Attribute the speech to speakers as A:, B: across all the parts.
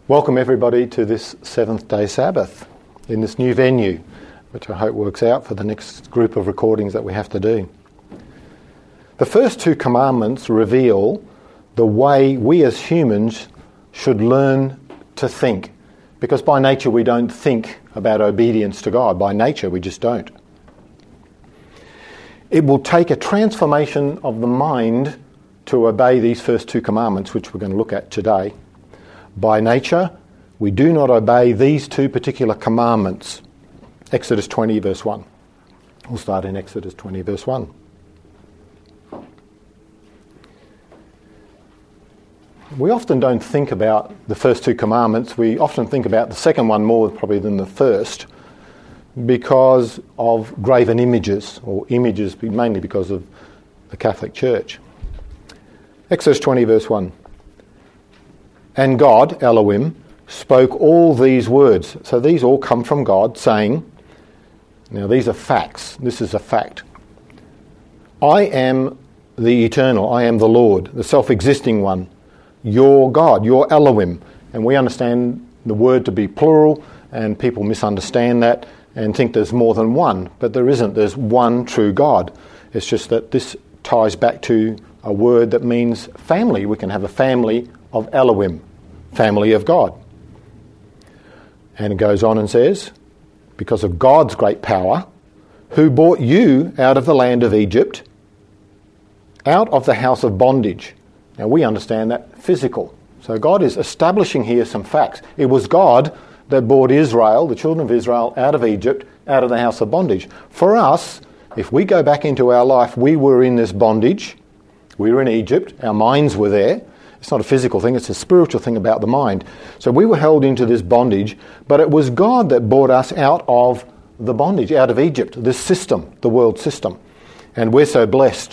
A: Welcome everybody to this Seventh Day Sabbath in this new venue, which I hope works out for the next group of recordings that we have to do. The first two commandments reveal the way we as humans should learn to think, because by nature we don't think about obedience to God. By nature we just don't. It will take a transformation of the mind to obey these first two commandments, which we're going to look at today. By nature, we do not obey these two particular commandments. Exodus 20 verse 1. We'll start in Exodus 20 verse 1. We often don't think about the first two commandments. We often think about the second one more probably than the first because of graven images, or images mainly because of the Catholic Church. Exodus 20 verse 1. And God, Elohim, spoke all these words. So these all come from God saying, now these are facts. This is a fact. I am the eternal. I am the Lord, the self-existing one. Your God, your Elohim. And we understand the word to be plural, and people misunderstand that and think there's more than one. But there isn't. There's one true God. It's just that this ties back to a word that means family. We can have a family of Elohim, family of God. And it goes on and says, because of God's great power, who brought you out of the land of Egypt, out of the house of bondage. Now we understand that physical. So God is establishing here some facts. It was God that brought Israel, the children of Israel, out of Egypt, out of the house of bondage. For us, if we go back into our life, we were in this bondage. We were in Egypt. Our minds were there. It's not a physical thing, it's a spiritual thing about the mind. So we were held into this bondage, but it was God that brought us out of the bondage, out of Egypt, this system, the world system. And we're so blessed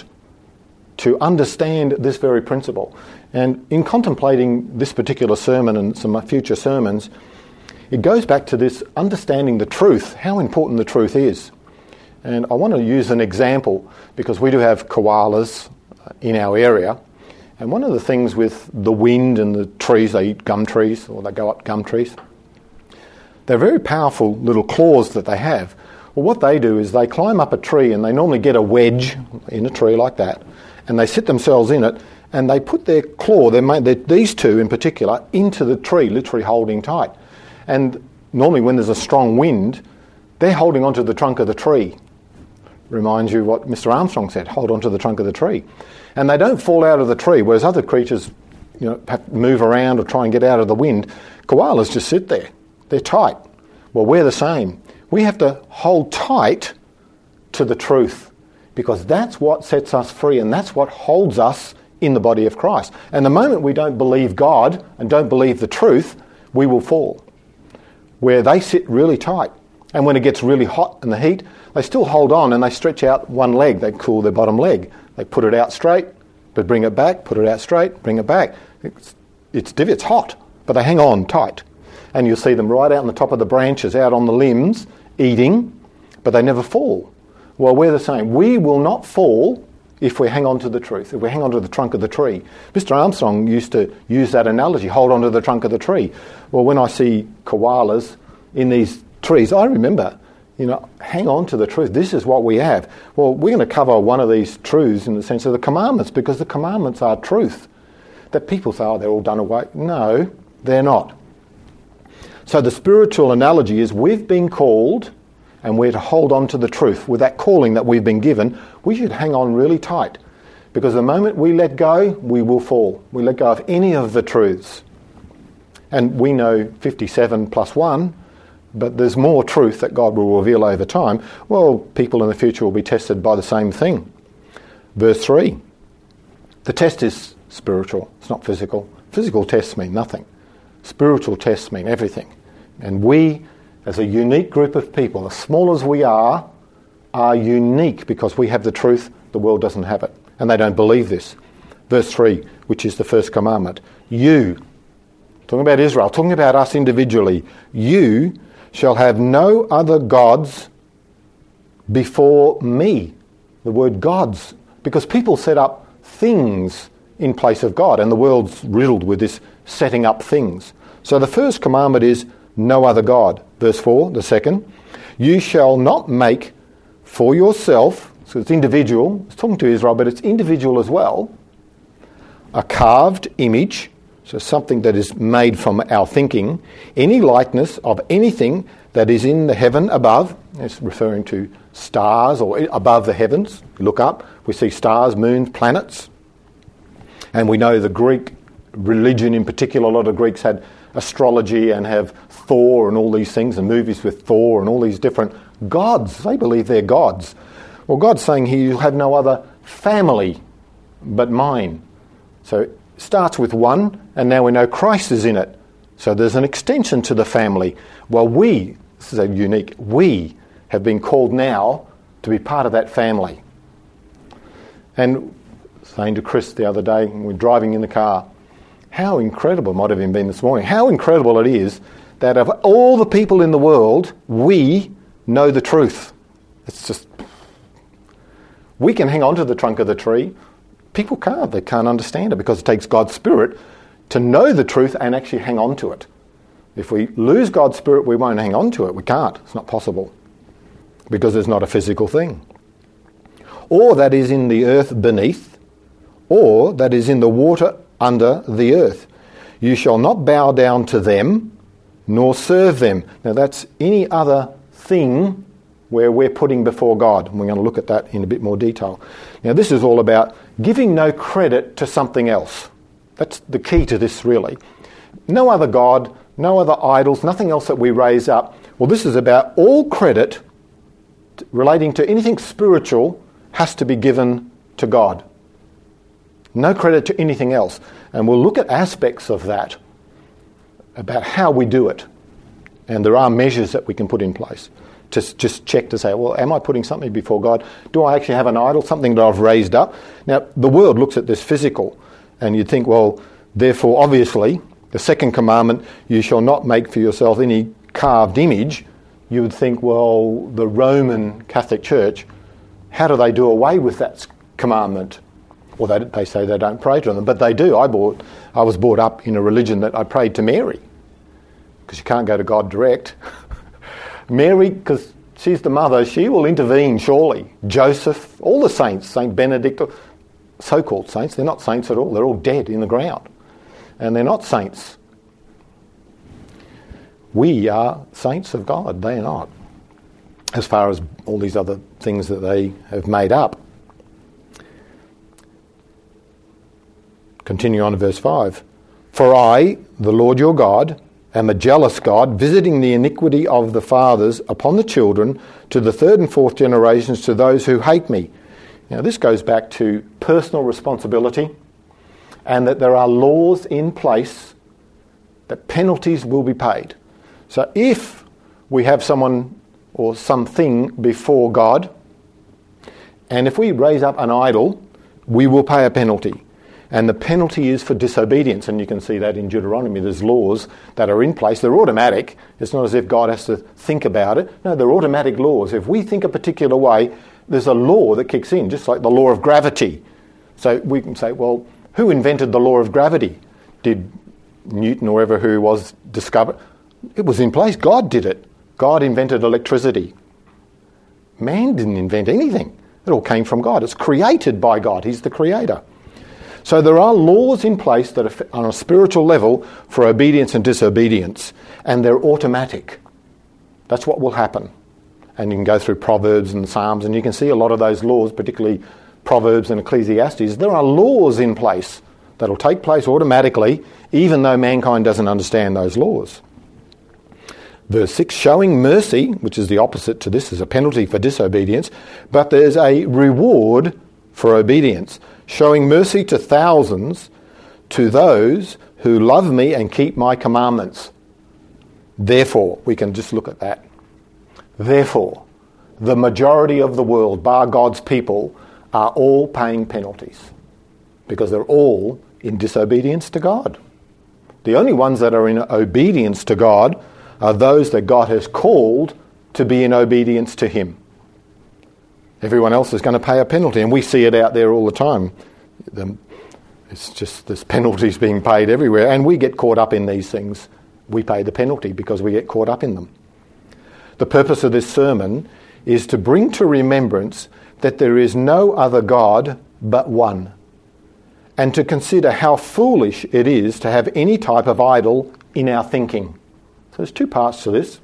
A: to understand this very principle. And in contemplating this particular sermon and some future sermons, it goes back to this understanding the truth, how important the truth is. And I want to use an example, because we do have koalas in our area. And one of the things with the wind and the trees, they eat gum trees, or they go up gum trees. They're very powerful little claws that they have. Well, what they do is they climb up a tree, and they normally get a wedge in a tree like that, and they sit themselves in it, and they put their claw, these two in particular, into the tree, literally holding tight. And normally when there's a strong wind, they're holding onto the trunk of the tree. Reminds you what Mr. Armstrong said, hold onto the trunk of the tree. And they don't fall out of the tree, whereas other creatures, have to move around or try and get out of the wind. Koalas just sit there. They're tight. Well, we're the same. We have to hold tight to the truth, because that's what sets us free, and that's what holds us in the body of Christ. And the moment we don't believe God and don't believe the truth, we will fall. Where they sit really tight. And when it gets really hot in the heat, they still hold on and they stretch out one leg. They call their bottom leg. They put it out straight, but bring it back, put it out straight, bring it back. It's hot, but they hang on tight. And you'll see them right out on the top of the branches, out on the limbs, eating, but they never fall. Well, we're the same. We will not fall if we hang on to the truth, if we hang on to the trunk of the tree. Mr. Armstrong used to use that analogy, hold on to the trunk of the tree. Well, when I see koalas in these trees, I remember, hang on to the truth. This is what we have. Well, we're going to cover one of these truths in the sense of the commandments, because the commandments are truth. That people say, they're all done away. No, they're not. So the spiritual analogy is we've been called, and we're to hold on to the truth. With that calling that we've been given, we should hang on really tight, because the moment we let go, we will fall. We let go of any of the truths. And we know 57 plus 1, but there's more truth that God will reveal over time. Well, people in the future will be tested by the same thing. Verse 3. The test is spiritual. It's not physical. Physical tests mean nothing. Spiritual tests mean everything. And we, as a unique group of people, as small as we are unique because we have the truth. The world doesn't have it. And they don't believe this. Verse 3, which is the first commandment. You, talking about Israel, talking about us individually, you shall have no other gods before me. The word gods, because people set up things in place of God, and the world's riddled with this setting up things. So the first commandment is no other God. Verse 4, the second, you shall not make for yourself, so it's individual, it's talking to Israel, but it's individual as well, a carved image, so something that is made from our thinking, any likeness of anything that is in the heaven above. It's referring to stars or above the heavens. Look up, we see stars, moons, planets. And we know the Greek religion in particular, a lot of Greeks had astrology and have Thor and all these things, and movies with Thor and all these different gods. They believe they're gods. Well, God's saying here, you'll have no other family but mine. So it starts with one, and now we know Christ is in it. So there's an extension to the family. Well, this is a unique, we have been called now to be part of that family. And saying to Chris the other day, we're driving in the car, how incredible, might have even been this morning, how incredible it is that of all the people in the world, we know the truth. It's just, we can hang on to the trunk of the tree. People can't. They can't understand it because it takes God's Spirit to know the truth and actually hang on to it. If we lose God's Spirit, we won't hang on to it. We can't. It's not possible because it's not a physical thing. Or that is in the earth beneath, or that is in the water under the earth. You shall not bow down to them, nor serve them. Now that's any other thing where we're putting before God. And we're going to look at that in a bit more detail. Now this is all about giving no credit to something else. That's the key to this really. No other God, no other idols, nothing else that we raise up. Well, this is about all credit relating to anything spiritual has to be given to God. No credit to anything else. And we'll look at aspects of that, about how we do it. And there are measures that we can put in place to just check to say, well, am I putting something before God? Do I actually have an idol, something that I've raised up? Now, the world looks at this physical, and you'd think, well, therefore, obviously, the second commandment, you shall not make for yourself any carved image. You would think, well, the Roman Catholic Church, how do they do away with that commandment? Well, they say they don't pray to them, but they do. I was brought up in a religion that I prayed to Mary, because you can't go to God direct. Mary, because she's the mother, she will intervene surely. Joseph, all the saints, Saint Benedict, so-called saints, they're not saints at all. They're all dead in the ground. And they're not saints. We are saints of God. They are not. As far as all these other things that they have made up. Continue on to verse 5. For I, the Lord your God, am a jealous God, visiting the iniquity of the fathers upon the children to the third and fourth generations to those who hate me. Now this goes back to personal responsibility, and that there are laws in place that penalties will be paid. So if we have someone or something before God, and if we raise up an idol, we will pay a penalty. And the penalty is for disobedience, and you can see that in Deuteronomy. There's laws that are in place. They're automatic. It's not as if God has to think about it. No, they're automatic laws. If we think a particular way, there's a law that kicks in, just like the law of gravity. So we can say, well, who invented the law of gravity? Did Newton or whoever who was discover? It was in place. God did it. God invented electricity. Man didn't invent anything. It all came from God. It's created by God. He's the creator. So there are laws in place that are on a spiritual level for obedience and disobedience, and they're automatic. That's what will happen. And you can go through Proverbs and Psalms, and you can see a lot of those laws, particularly Proverbs and Ecclesiastes. There are laws in place that will take place automatically, even though mankind doesn't understand those laws. Verse 6, showing mercy, which is the opposite to this, is a penalty for disobedience, but there's a reward for obedience. Showing mercy to thousands, to those who love me and keep my commandments. Therefore, we can just look at that. Therefore, the majority of the world, bar God's people, are all paying penalties because they're all in disobedience to God. The only ones that are in obedience to God are those that God has called to be in obedience to him. Everyone else is going to pay a penalty, and we see it out there all the time. It's just there's penalties being paid everywhere, and we get caught up in these things. We pay the penalty because we get caught up in them. The purpose of this sermon is to bring to remembrance that there is no other God but one, and to consider how foolish it is to have any type of idol in our thinking. So there's two parts to this.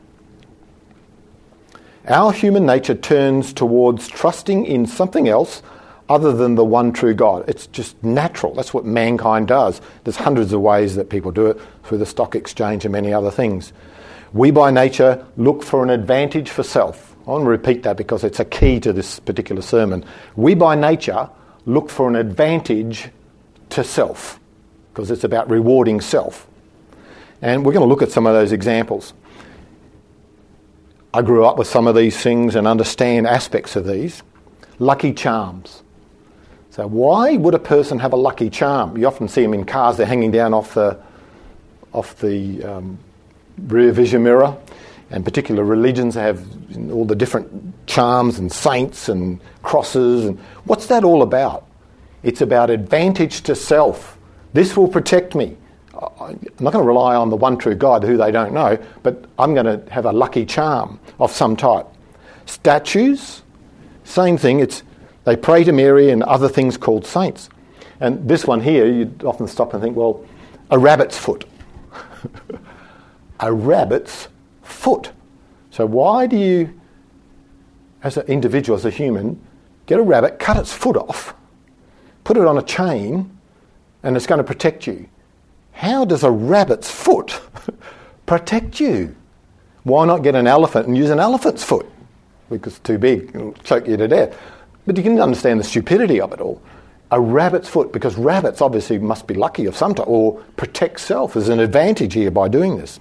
A: Our human nature turns towards trusting in something else other than the one true God. It's just natural. That's what mankind does. There's hundreds of ways that people do it through the stock exchange and many other things. We by nature look for an advantage for self. I want to repeat that because it's a key to this particular sermon. We by nature look for an advantage to self because it's about rewarding self. And we're going to look at some of those examples. I grew up with some of these things and understand aspects of these. Lucky charms. So why would a person have a lucky charm? You often see them in cars. They're hanging down off the rear vision mirror. And particular religions have all the different charms and saints and crosses. And what's that all about? It's about advantage to self. This will protect me. I'm not going to rely on the one true God who they don't know, but I'm going to have a lucky charm of some type. Statues, same thing. They pray to Mary and other things called saints. And this one here, you'd often stop and think, well, a rabbit's foot. A rabbit's foot. So why do you, as an individual, as a human, get a rabbit, cut its foot off, put it on a chain, and it's going to protect you? How does a rabbit's foot protect you? Why not get an elephant and use an elephant's foot? Because it's too big, it'll choke you to death. But you can understand the stupidity of it all. A rabbit's foot, because rabbits obviously must be lucky of some type, or protect self. There's an advantage here by doing this.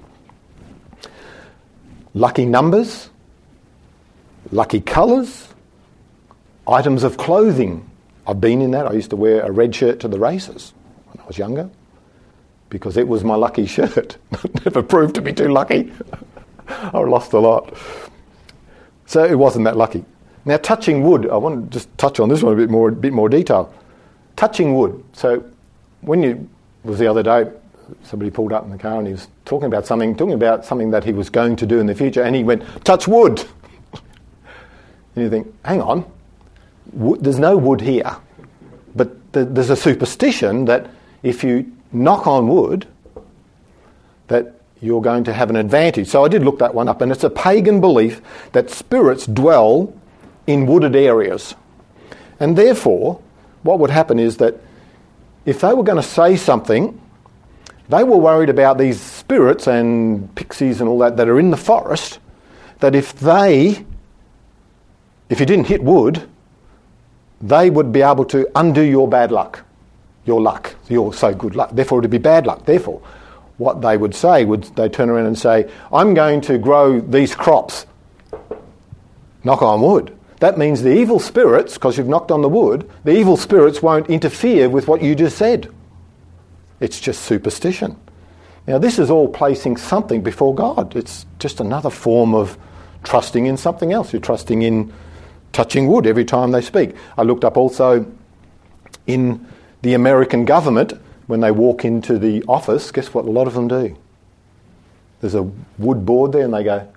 A: Lucky numbers, lucky colours, items of clothing. I've been in that. I used to wear a red shirt to the races when I was younger, because it was my lucky shirt. Never proved to be too lucky. I lost a lot. So it wasn't that lucky. Now, touching wood, I want to just touch on this one a bit more detail. Touching wood. So was the other day, somebody pulled up in the car and he was talking about something that he was going to do in the future, and he went, touch wood. And you think, hang on, there's no wood here. But there's a superstition that if you knock on wood, that you're going to have an advantage. So I did look that one up, and it's a pagan belief that spirits dwell in wooded areas. And therefore, what would happen is that if they were going to say something, they were worried about these spirits and pixies and all that are in the forest, that if you didn't hit wood, they would be able to undo your bad luck. Your so good luck. Therefore, it would be bad luck. Therefore, what they would say, they turn around and say, I'm going to grow these crops. Knock on wood. That means the evil spirits, because you've knocked on the wood, the evil spirits won't interfere with what you just said. It's just superstition. Now, this is all placing something before God. It's just another form of trusting in something else. You're trusting in touching wood every time they speak. I looked up also in the American government, when they walk into the office, guess what a lot of them do? There's a wood board there and they go.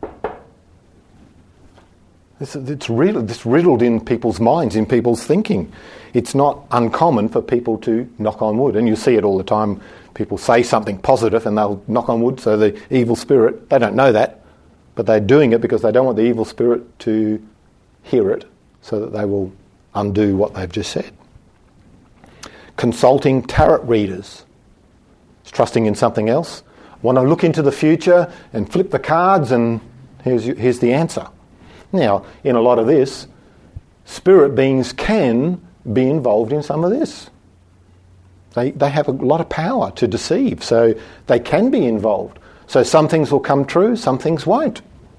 A: It's riddled in people's minds, in people's thinking. It's not uncommon for people to knock on wood, and you see it all the time. People say something positive and they'll knock on wood, so the evil spirit, they don't know that, but they're doing it because they don't want the evil spirit to hear it, so that they will undo what they've just said. Consulting tarot readers. It's trusting in something else. Want to look into the future and flip the cards, and here's the answer. Now, in a lot of this, spirit beings can be involved in some of this. They have a lot of power to deceive, so they can be involved. So some things will come true, some things won't.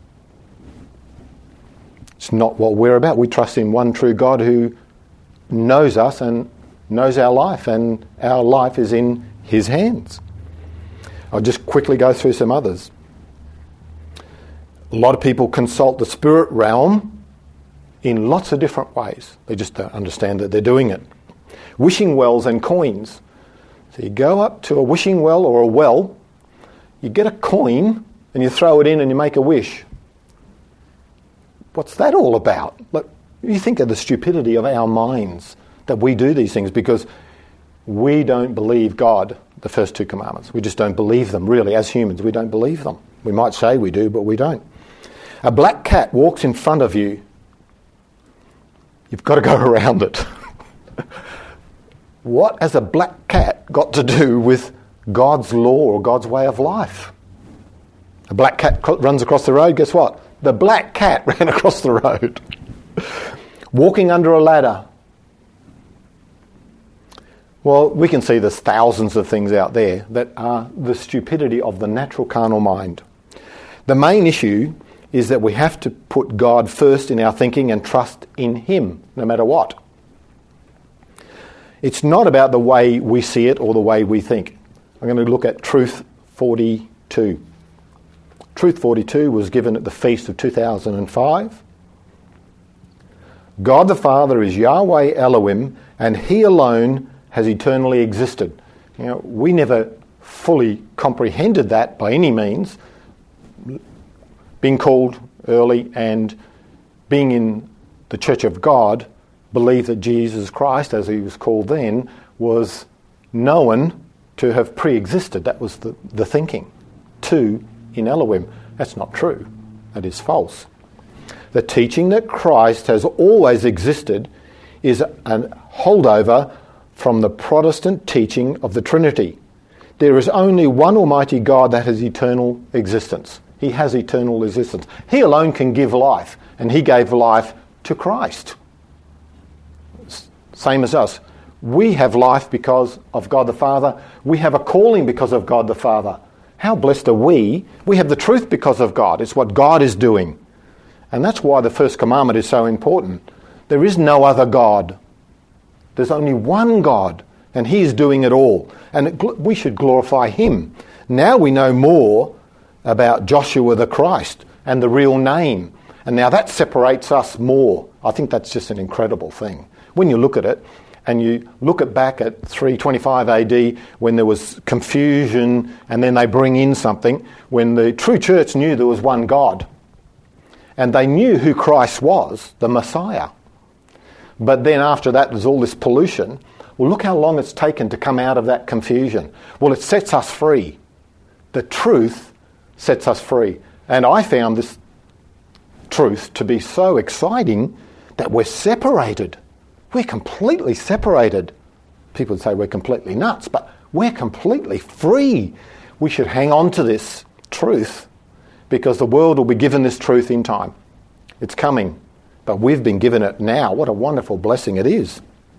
A: It's not what we're about. We trust in one true God who knows us and knows our life, and our life is in his hands. I'll just quickly go through some others. A lot of people consult the spirit realm in lots of different ways. They just don't understand that they're doing it. Wishing wells and coins. So you go up to a wishing well or a well, you get a coin and you throw it in and you make a wish. What's that all about? Look, you think of the stupidity of our minds that we do these things because we don't believe God, the first two commandments. We just don't believe them, really. As humans, we don't believe them. We might say we do, but we don't. A black cat walks in front of you. You've got to go around it. What has a black cat got to do with God's law or God's way of life? A black cat runs across the road, guess what? The black cat ran across the road. Walking under a ladder. Well, we can see there's thousands of things out there that are the stupidity of the natural carnal mind. The main issue is that we have to put God first in our thinking and trust in Him, no matter what. It's not about the way we see it or the way we think. I'm going to look at Truth 42. Truth 42 was given at the feast of 2005. God the Father is Yahweh Elohim, and He alone has eternally existed. You know, we never fully comprehended that by any means. Being called early and being in the Church of God, believed that Jesus Christ, as He was called then, was known to have pre-existed. That was the thinking. Two in Elohim. That's not true. That is false. The teaching that Christ has always existed is a holdover from the Protestant teaching of the Trinity. There is only one Almighty God that has eternal existence. He has eternal existence. He alone can give life, and He gave life to Christ. Same as us. We have life because of God the Father. We have a calling because of God the Father. How blessed are we? We have the truth because of God. It's what God is doing. And that's why the first commandment is so important. There is no other God. There's only one God, and He is doing it all. And we should glorify Him. Now we know more about Joshua the Christ and the real name. And now that separates us more. I think that's just an incredible thing. When you look at it, and you look back at 325 AD when there was confusion and then they bring in something, when the true church knew there was one God. And they knew who Christ was, the Messiah. But then after that there's all this pollution. Well, look how long it's taken to come out of that confusion. Well, it sets us free. The truth sets us free. And I found this truth to be so exciting that we're separated. We're completely separated. People would say we're completely nuts, but we're completely free. We should hang on to this truth because the world will be given this truth in time. It's coming, but we've been given it now. What a wonderful blessing it is.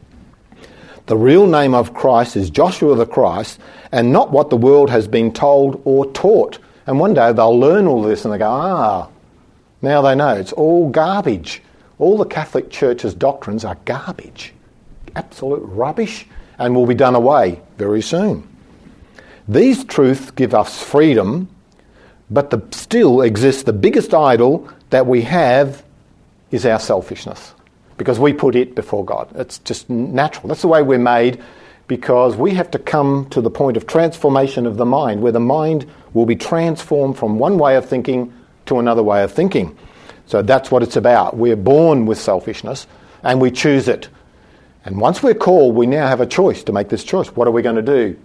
A: The real name of Christ is Joshua the Christ, and not what the world has been told or taught. And one day they'll learn all this and they go, now they know. It's all garbage. All the Catholic Church's doctrines are garbage, absolute rubbish, and will be done away very soon. These truths give us freedom, but still exists the biggest idol that we have is our selfishness, because we put it before God. It's just natural. That's the way we're made, because we have to come to the point of transformation of the mind, where the mind will be transformed from one way of thinking to another way of thinking. So that's what it's about. We're born with selfishness and we choose it. And once we're called, we now have a choice to make this choice. What are we going to do?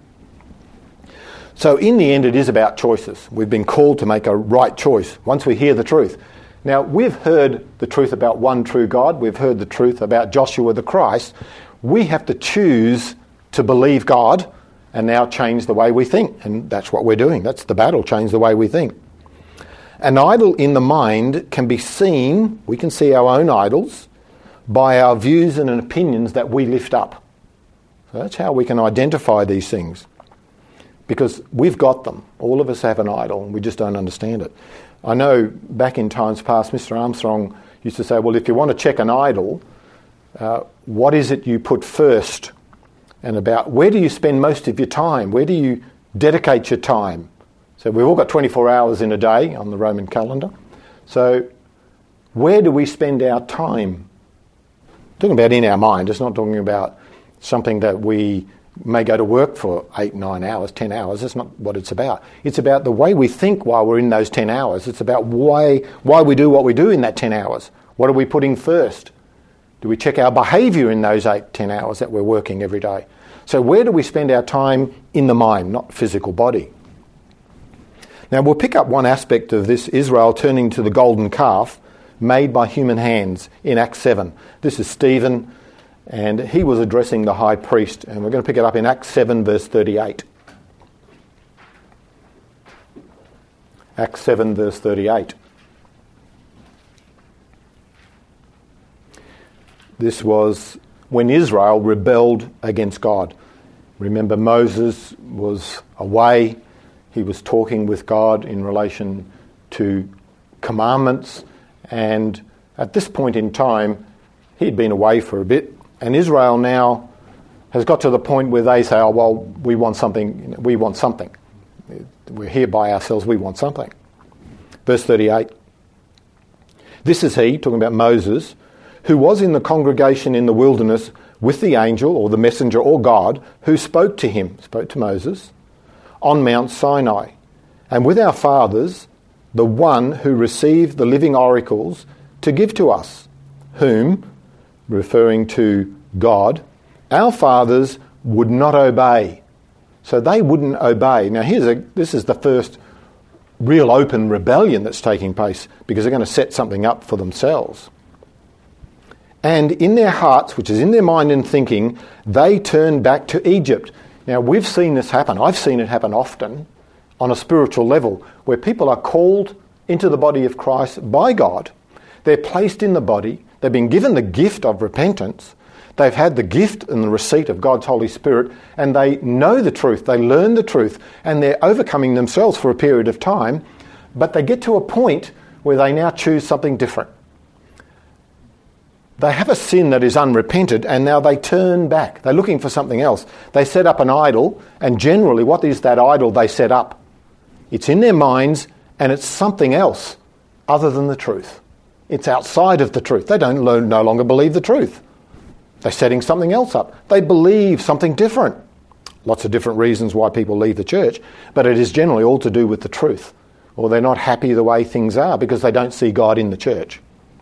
A: So in the end, it is about choices. We've been called to make a right choice once we hear the truth. Now, we've heard the truth about one true God. We've heard the truth about Joshua the Christ. We have to choose to believe God and now change the way we think. And that's what we're doing. That's the battle, change the way we think. An idol in the mind can be seen, we can see our own idols, by our views and opinions that we lift up. So that's how we can identify these things. Because we've got them. All of us have an idol and we just don't understand it. I know back in times past, Mr. Armstrong used to say, well, if you want to check an idol, what is it you put first? And about where do you spend most of your time? Where do you dedicate your time? So we've all got 24 hours in a day on the Roman calendar. So where do we spend our time? Talking about in our mind, it's not talking about something that we may go to work for 8, 9 hours, 10 hours. That's not what it's about. It's about the way we think while we're in those 10 hours. It's about why we do what we do in that 10 hours. What are we putting first? Do we check our behaviour in those 8, 10 hours that we're working every day? So where do we spend our time in the mind, not physical body? Now we'll pick up one aspect of this Israel turning to the golden calf made by human hands in Acts 7. This is Stephen, and he was addressing the high priest, and we're going to pick it up in Acts 7 verse 38. Acts 7 verse 38. This was when Israel rebelled against God. Remember, Moses was away. He was talking with God in relation to commandments, and at this point in time, he'd been away for a bit, and Israel now has got to the point where they say, oh, well, we want something. We're here by ourselves, we want something. Verse 38. This is he, talking about Moses, who was in the congregation in the wilderness with the angel or the messenger or God who spoke to Moses, on Mount Sinai, and with our fathers, the one who received the living oracles to give to us, whom, referring to God, our fathers would not obey. So they wouldn't obey. Now this is the first real open rebellion that's taking place, because they're going to set something up for themselves. And in their hearts, which is in their mind and thinking, they turn back to Egypt. Now, we've seen this happen. I've seen it happen often on a spiritual level, where people are called into the body of Christ by God. They're placed in the body. They've been given the gift of repentance. They've had the gift and the receipt of God's Holy Spirit, and they know the truth. They learn the truth, and they're overcoming themselves for a period of time. But they get to a point where they now choose something different. They have a sin that is unrepented, and now they turn back. They're looking for something else. They set up an idol, and generally, what is that idol they set up? It's in their minds, and it's something else other than the truth. It's outside of the truth. They no longer believe the truth. They're setting something else up. They believe something different. Lots of different reasons why people leave the church, but it is generally all to do with the truth. Or they're not happy the way things are because they don't see God in the church.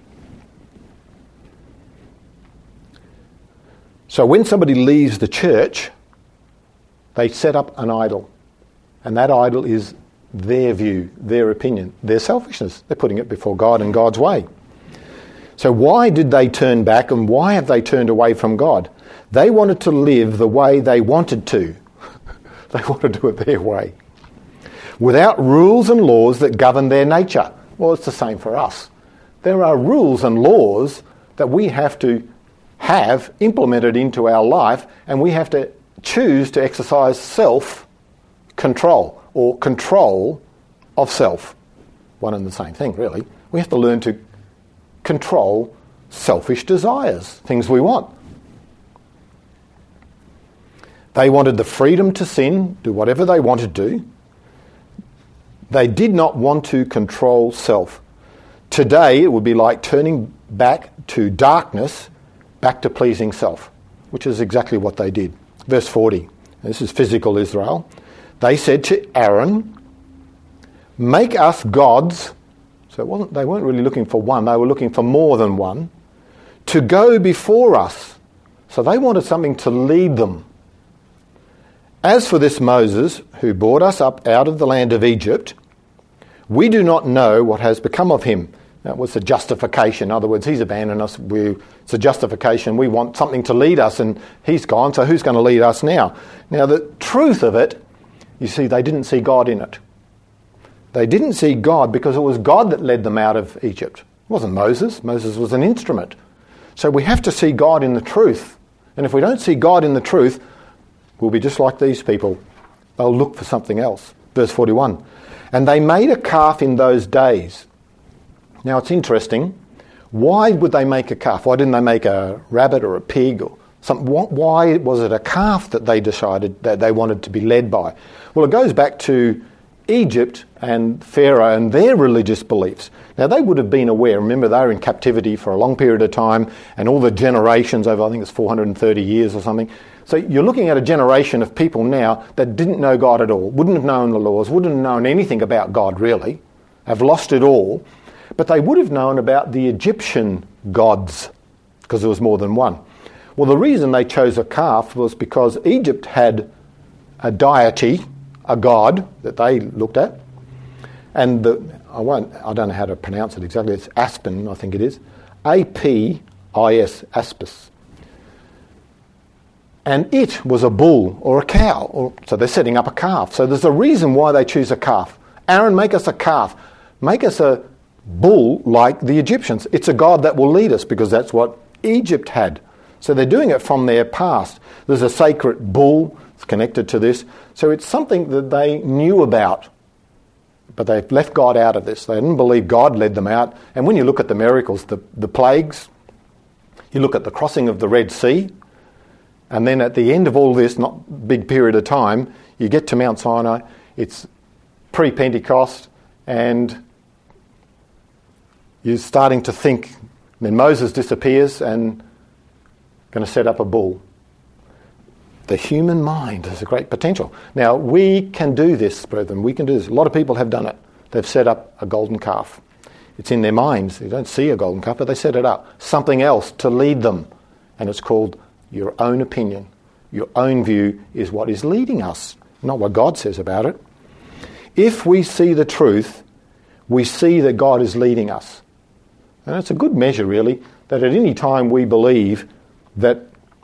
A: So when somebody leaves the church, they set up an idol. And that idol is their view, their opinion, their selfishness. They're putting it before God and God's way. So why did they turn back, and why have they turned away from God? They wanted to live the way they wanted to. They want to do it their way. Without rules and laws that govern their nature. Well, it's the same for us. There are rules and laws that we have to have implemented into our life, and we have to choose to exercise self-control, or control of self. One and the same thing, really. We have to learn to control selfish desires, things we want. They wanted the freedom to sin, do whatever they wanted to do. They did not want to control self. Today, it would be like turning back to darkness, back to pleasing self, which is exactly what they did. Verse 40, this is physical Israel. They said to Aaron, make us gods. So they weren't really looking for one, they were looking for more than one, to go before us. So they wanted something to lead them. As for this Moses, who brought us up out of the land of Egypt, we do not know what has become of him. That was a justification. In other words, he's abandoned us. It's a justification. We want something to lead us, and he's gone, so who's going to lead us now? Now, the truth of it, you see, they didn't see God in it. They didn't see God because it was God that led them out of Egypt. It wasn't Moses. Moses was an instrument. So we have to see God in the truth. And if we don't see God in the truth, we'll be just like these people. They'll look for something else. Verse 41. And they made a calf in those days. Now it's interesting. Why would they make a calf? Why didn't they make a rabbit or a pig or something? Why was it a calf that they decided that they wanted to be led by? Well, it goes back to Egypt and Pharaoh and their religious beliefs. Now they would have been aware. Remember, they were in captivity for a long period of time, and all the generations over, I think it's 430 years or something. So you're looking at a generation of people now that didn't know God at all, wouldn't have known the laws, wouldn't have known anything about God really, have lost it all, but they would have known about the Egyptian gods, because there was more than one. Well, the reason they chose a calf was because Egypt had a deity, a god that they looked at, and I don't know how to pronounce it exactly, it's Aspen, I think it is, A-P-I-S, Aspis. And it was a bull or a cow, so they're setting up a calf. So there's a reason why they choose a calf. Aaron, make us a calf. Make us a bull like the Egyptians. It's a god that will lead us, because that's what Egypt had. So they're doing it from their past. There's a sacred bull that's connected to this. So it's something that they knew about, but they've left God out of this. They didn't believe God led them out. And when you look at the miracles, the plagues, you look at the crossing of the Red Sea, and then at the end of all this, not big period of time, you get to Mount Sinai, it's pre-Pentecost, and you're starting to think, then Moses disappears and going to set up a bull. The human mind has a great potential. Now, we can do this, brethren, we can do this. A lot of people have done it. They've set up a golden calf. It's in their minds. They don't see a golden calf, but they set it up. Something else to lead them, and it's called your own opinion. Your own view is what is leading us, not what God says about it. If we see the truth, we see that God is leading us. And it's a good measure, really, that at any time we believe that,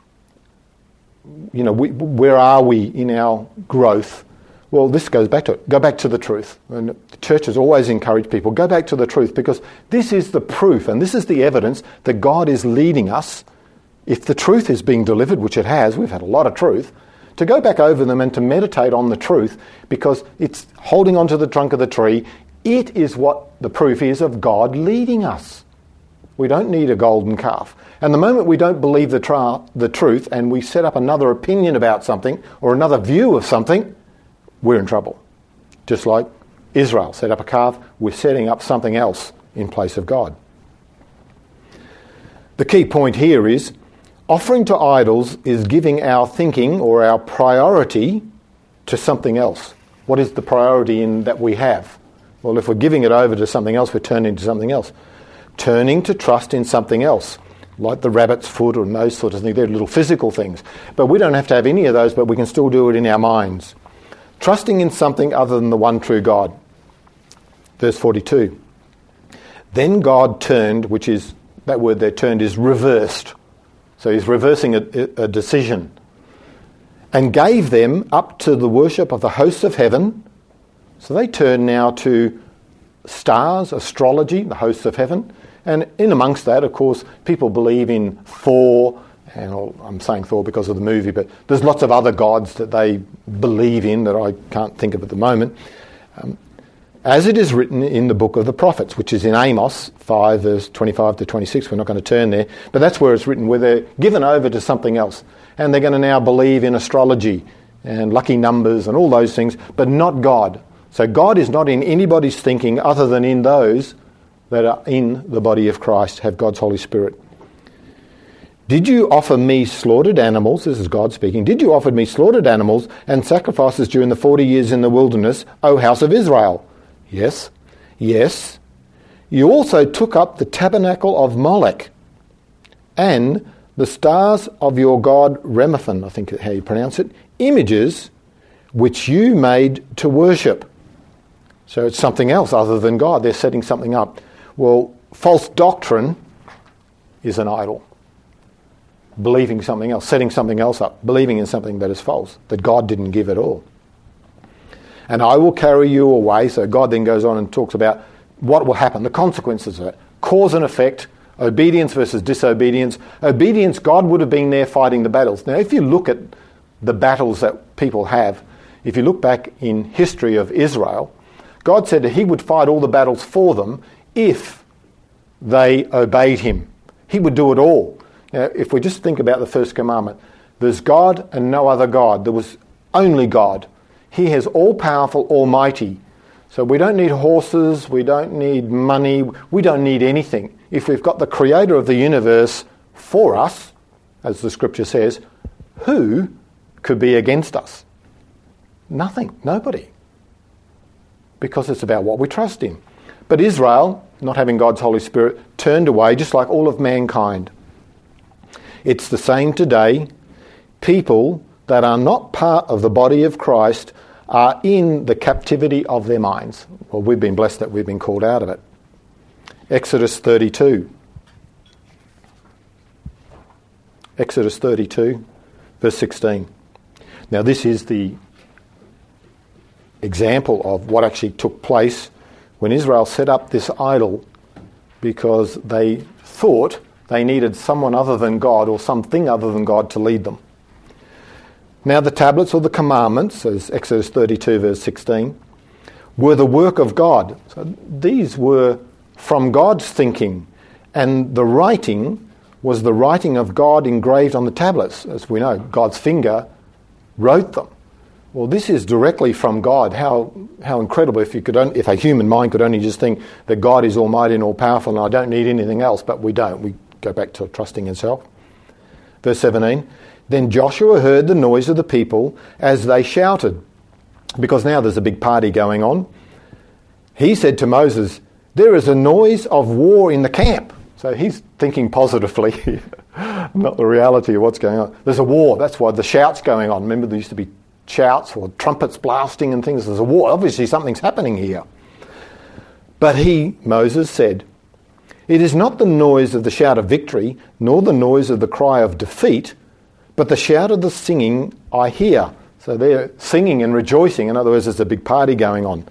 A: where are we in our growth? Well, this goes back to it. Go back to the truth. And the church has always encouraged people, go back to the truth, because this is the proof and this is the evidence that God is leading us. If the truth is being delivered, which it has, we've had a lot of truth, to go back over them and to meditate on the truth, because it's holding onto the trunk of the tree. It is what the proof is of God leading us. We don't need a golden calf. And the moment we don't believe the truth and we set up another opinion about something or another view of something, we're in trouble. Just like Israel set up a calf, we're setting up something else in place of God. The key point here is offering to idols is giving our thinking or our priority to something else. What is the priority in that we have? Well, if we're giving it over to something else, we're turning to something else. Turning to trust in something else, like the rabbit's foot or those sort of things. They're little physical things. But we don't have to have any of those, but we can still do it in our minds. Trusting in something other than the one true God. Verse 42. Then God turned, which is, that word there, turned, is reversed. So he's reversing a decision. And gave them up to the worship of the hosts of heaven. So they turn now to stars, astrology, the hosts of heaven. And in amongst that, of course, people believe in Thor, and I'm saying Thor because of the movie, but there's lots of other gods that they believe in that I can't think of at the moment. As it is written in the book of the prophets, which is in Amos 5, verse 25 to 26. We're not going to turn there, but that's where it's written, where they're given over to something else. And they're going to now believe in astrology and lucky numbers and all those things, but not God. So God is not in anybody's thinking other than in those that are in the body of Christ, have God's Holy Spirit. Did you offer me slaughtered animals? This is God speaking. Did you offer me slaughtered animals and sacrifices during the 40 years in the wilderness, O house of Israel? Yes. Yes. You also took up the tabernacle of Molech and the stars of your god Remphan, I think how you pronounce it, images which you made to worship. So it's something else other than God. They're setting something up. Well, false doctrine is an idol. Believing something else, setting something else up, believing in something that is false, that God didn't give at all. And I will carry you away. So God then goes on and talks about what will happen, the consequences of it. Cause and effect, obedience versus disobedience. Obedience, God would have been there fighting the battles. Now, if you look at the battles that people have, if you look back in history of Israel, God said that he would fight all the battles for them if they obeyed him. He would do it all. Now, if we just think about the first commandment, there's God and no other God. There was only God. He is all-powerful, almighty. So we don't need horses, we don't need money, we don't need anything. If we've got the creator of the universe for us, as the scripture says, who could be against us? Nothing, nobody. Because it's about what we trust in. But Israel, not having God's Holy Spirit, turned away just like all of mankind. It's the same today. People that are not part of the body of Christ are in the captivity of their minds. Well, we've been blessed that we've been called out of it. Exodus 32. Exodus 32, verse 16. Now this is the example of what actually took place when Israel set up this idol because they thought they needed someone other than God or something other than God to lead them. Now the tablets or the commandments, as Exodus 32 verse 16, were the work of God. So these were from God's thinking, and the writing was the writing of God engraved on the tablets. As we know, God's finger wrote them. Well, this is directly from God. How incredible if a human mind could only just think that God is almighty and all-powerful and I don't need anything else, but we don't. We go back to trusting himself. Verse 17, then Joshua heard the noise of the people as they shouted, because now there's a big party going on. He said to Moses, there is a noise of war in the camp. So he's thinking positively, not the reality of what's going on. There's a war, that's why the shout's going on. Remember there used to be shouts or trumpets blasting and things. There's a war. Obviously something's happening here. But he, Moses, said, it is not the noise of the shout of victory, nor the noise of the cry of defeat, but the shout of the singing I hear. So they're singing and rejoicing. In other words, there's a big party going on.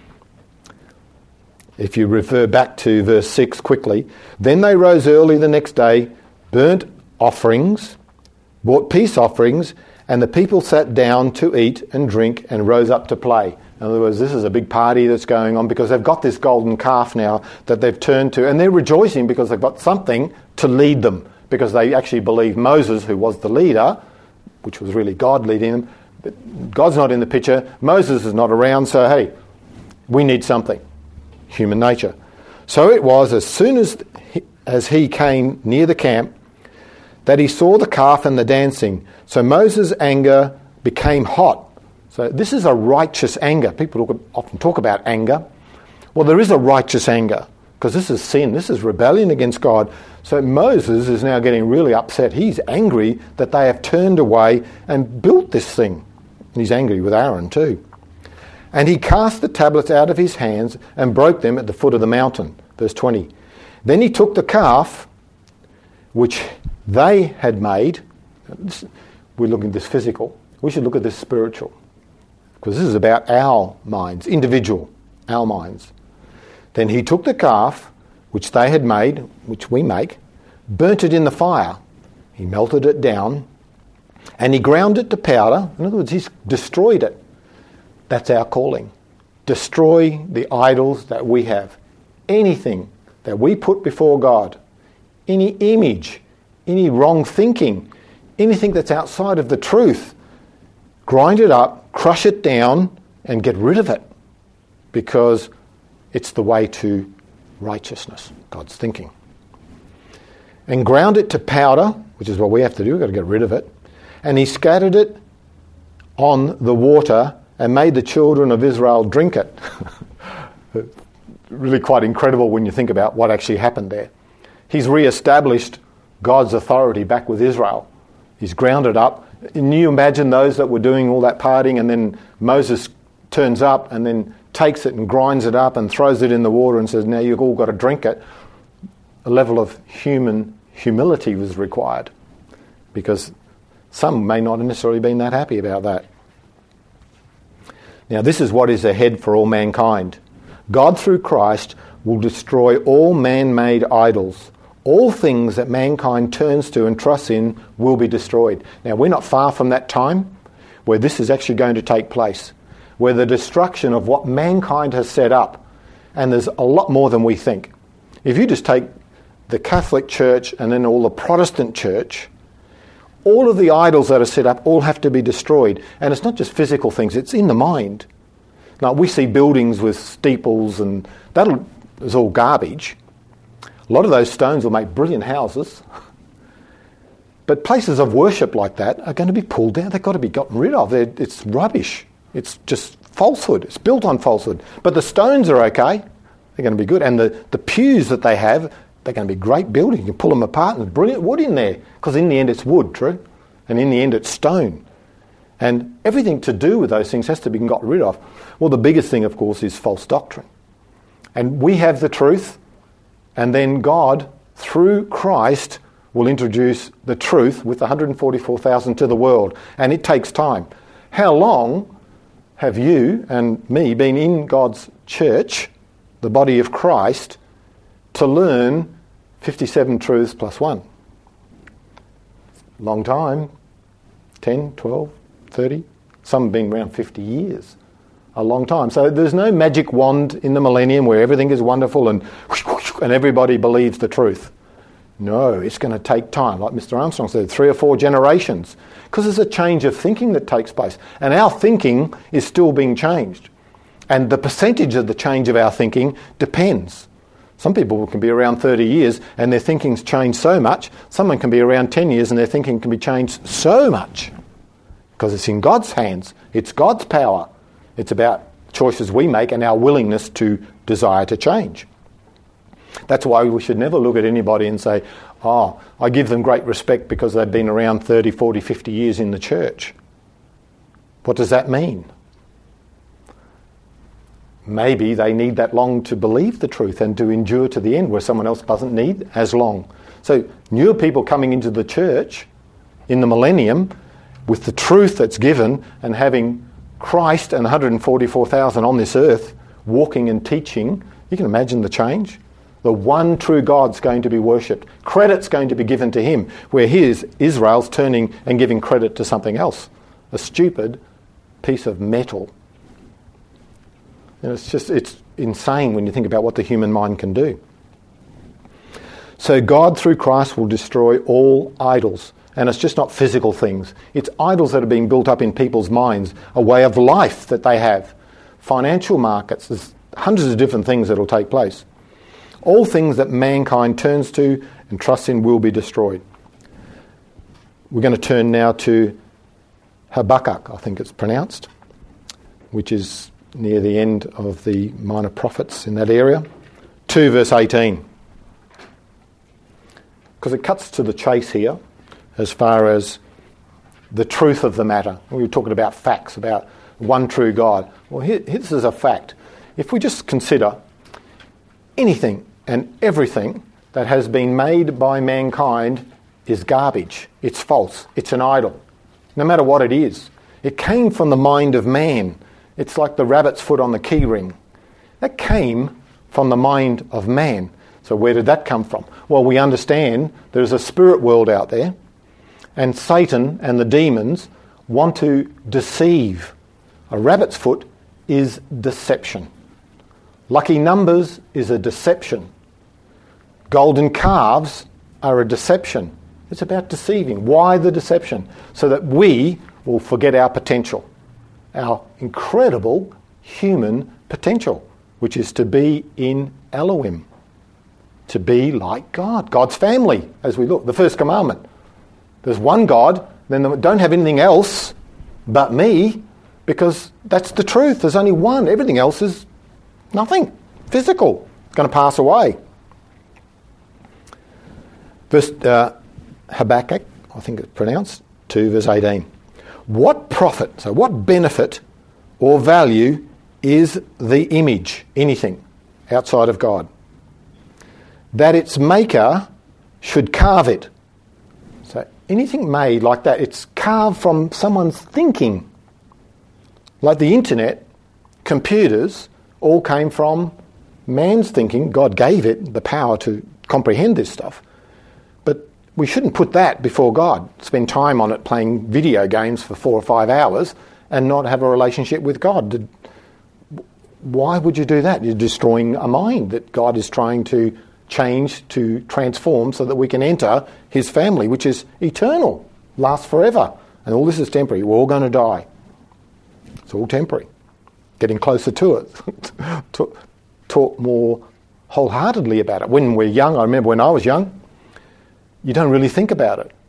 A: If you refer back to verse 6 quickly, then they rose early the next day, burnt offerings, brought peace offerings, and the people sat down to eat and drink and rose up to play. In other words, this is a big party that's going on because they've got this golden calf now that they've turned to, and they're rejoicing because they've got something to lead them, because they actually believe Moses, who was the leader, which was really God leading them, but God's not in the picture, Moses is not around, so hey, we need something. Human nature. So it was as soon as he came near the camp that he saw the calf and the dancing. So Moses' anger became hot. So this is a righteous anger. People often talk about anger. Well, there is a righteous anger because this is sin. This is rebellion against God. So Moses is now getting really upset. He's angry that they have turned away and built this thing. And he's angry with Aaron too. And he cast the tablets out of his hands and broke them at the foot of the mountain. Verse 20. Then he took the calf, which they had made. We're looking at this physical. We should look at this spiritual. Because this is about our minds, individual, our minds. Then he took the calf, which they had made, which we make, burnt it in the fire. He melted it down, and he ground it to powder. In other words, he's destroyed it. That's our calling. Destroy the idols that we have. Anything that we put before God, any image, any wrong thinking, anything that's outside of the truth, grind it up, crush it down, and get rid of it. Because it's the way to righteousness, God's thinking. And ground it to powder, which is what we have to do, we've got to get rid of it. And he scattered it on the water and made the children of Israel drink it. Really quite incredible when you think about what actually happened there. He's re-established God's authority back with Israel. He's ground it up. Can you imagine those that were doing all that partying, and then Moses turns up and then takes it and grinds it up and throws it in the water and says, now you've all got to drink it. A level of human humility was required, because some may not have necessarily been that happy about that. Now this is what is ahead for all mankind. God through Christ will destroy all man-made idols. All things that mankind turns to and trusts in will be destroyed. Now we're not far from that time where this is actually going to take place, where the destruction of what mankind has set up, and there's a lot more than we think. If you just take the Catholic Church and then all the Protestant Church, all of the idols that are set up all have to be destroyed. And it's not just physical things, it's in the mind. Now, we see buildings with steeples, and that is all garbage. A lot of those stones will make brilliant houses. But places of worship like that are going to be pulled down. They've got to be gotten rid of. It's rubbish. It's just falsehood. It's built on falsehood. But the stones are okay. They're going to be good. And the pews that they have, they're going to be great building. You can pull them apart and there's brilliant wood in there. Because in the end it's wood, true? And in the end it's stone. And everything to do with those things has to be gotten rid of. Well, the biggest thing, of course, is false doctrine. And we have the truth, and then God, through Christ, will introduce the truth with 144,000 to the world. And it takes time. How long have you and me been in God's church, the body of Christ, to learn 57 truths plus one? Long time. 10, 12, 30. Some have been around 50 years. A long time. So there's no magic wand in the millennium where everything is wonderful and everybody believes the truth. No, it's going to take time. Like Mr. Armstrong said, 3 or 4 generations. Because there's a change of thinking that takes place. And our thinking is still being changed. And the percentage of the change of our thinking depends. Some people can be around 30 years and their thinking's changed so much. Someone can be around 10 years and their thinking can be changed so much. Because it's in God's hands. It's God's power. It's about choices we make and our willingness to desire to change. That's why we should never look at anybody and say, oh, I give them great respect because they've been around 30, 40, 50 years in the church. What does that mean? Maybe they need that long to believe the truth and to endure to the end, where someone else doesn't need as long. So newer people coming into the church in the millennium with the truth that's given and having Christ and 144,000 on this earth walking and teaching, you can imagine the change. The one true God's going to be worshipped. Credit's going to be given to him, where Israel's turning and giving credit to something else. A stupid piece of metal. And it's insane when you think about what the human mind can do. So God, through Christ, will destroy all idols. And it's just not physical things. It's idols that are being built up in people's minds, a way of life that they have. Financial markets, there's hundreds of different things that will take place. All things that mankind turns to and trusts in will be destroyed. We're going to turn now to Habakkuk, I think it's pronounced, which is near the end of the minor prophets in that area. 2 verse 18. Because it cuts to the chase here as far as the truth of the matter. We were talking about facts, about one true God. Well, this is a fact. If we just consider anything and everything that has been made by mankind is garbage. It's false. It's an idol. No matter what it is. It came from the mind of man. It's like the rabbit's foot on the key ring. That came from the mind of man. So where did that come from? Well, we understand there's a spirit world out there, and Satan and the demons want to deceive. A rabbit's foot is deception. Lucky numbers is a deception. Golden calves are a deception. It's about deceiving. Why the deception? So that we will forget our potential, our incredible human potential, which is to be in Elohim, to be like God, God's family, as we look. The first commandment. There's one God, then don't have anything else but me, because that's the truth. There's only one. Everything else is nothing. Physical. It's going to pass away. Verse Habakkuk, I think it's pronounced, 2 verse 18. What profit, so what benefit or value is the image, anything outside of God, that its maker should carve it? So anything made like that, it's carved from someone's thinking. Like the internet, computers, all came from man's thinking. God gave it the power to comprehend this stuff. But we shouldn't put that before God. Spend time on it playing video games for 4 or 5 hours and not have a relationship with God. Why would you do that? You're destroying a mind that God is trying to change, to transform, so that we can enter his family, which is eternal, lasts forever. And all this is temporary. We're all going to die. It's all temporary. Getting closer to it. Talk more wholeheartedly about it. When we're young, I remember when I was young, you don't really think about it.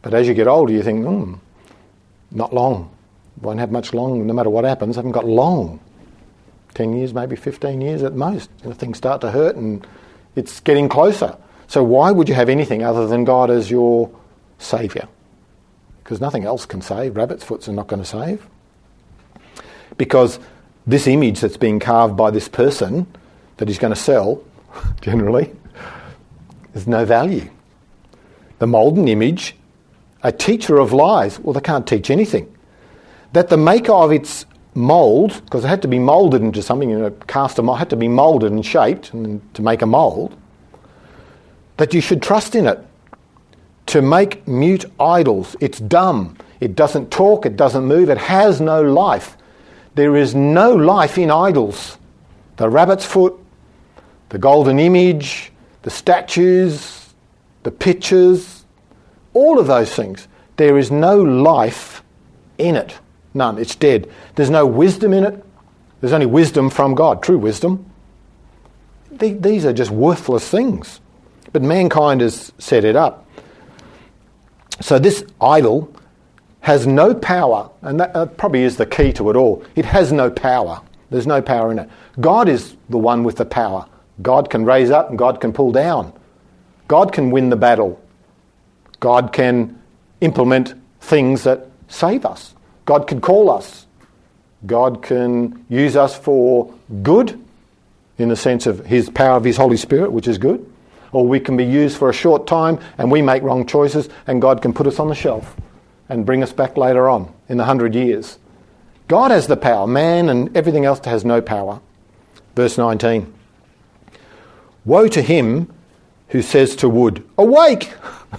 A: But as you get older, you think, not long. Won't have much long, no matter what happens. I haven't got long. 10 years, maybe 15 years at most. Things start to hurt and it's getting closer. So why would you have anything other than God as your saviour? Because nothing else can save. Rabbit's foots are not going to save. Because this image that's being carved by this person that he's going to sell, generally, there's no value. The molten image, a teacher of lies, well, they can't teach anything. That the maker of its mould, because it had to be moulded into something, cast a mould, had to be moulded and shaped to make a mould, that you should trust in it. To make mute idols. It's dumb. It doesn't talk. It doesn't move. It has no life. There is no life in idols. The rabbit's foot, the golden image, the statues, the pictures, all of those things. There is no life in it. None. It's dead. There's no wisdom in it. There's only wisdom from God, true wisdom. These are just worthless things. But mankind has set it up. So this idol has no power, and that probably is the key to it all. It has no power. There's no power in it. God is the one with the power. God can raise up and God can pull down. God can win the battle. God can implement things that save us. God can call us. God can use us for good, in the sense of his power of his Holy Spirit, which is good. Or we can be used for a short time and we make wrong choices and God can put us on the shelf and bring us back later on in 100 years. God has the power. Man and everything else has no power. Verse 19. Woe to him who says to wood, awake!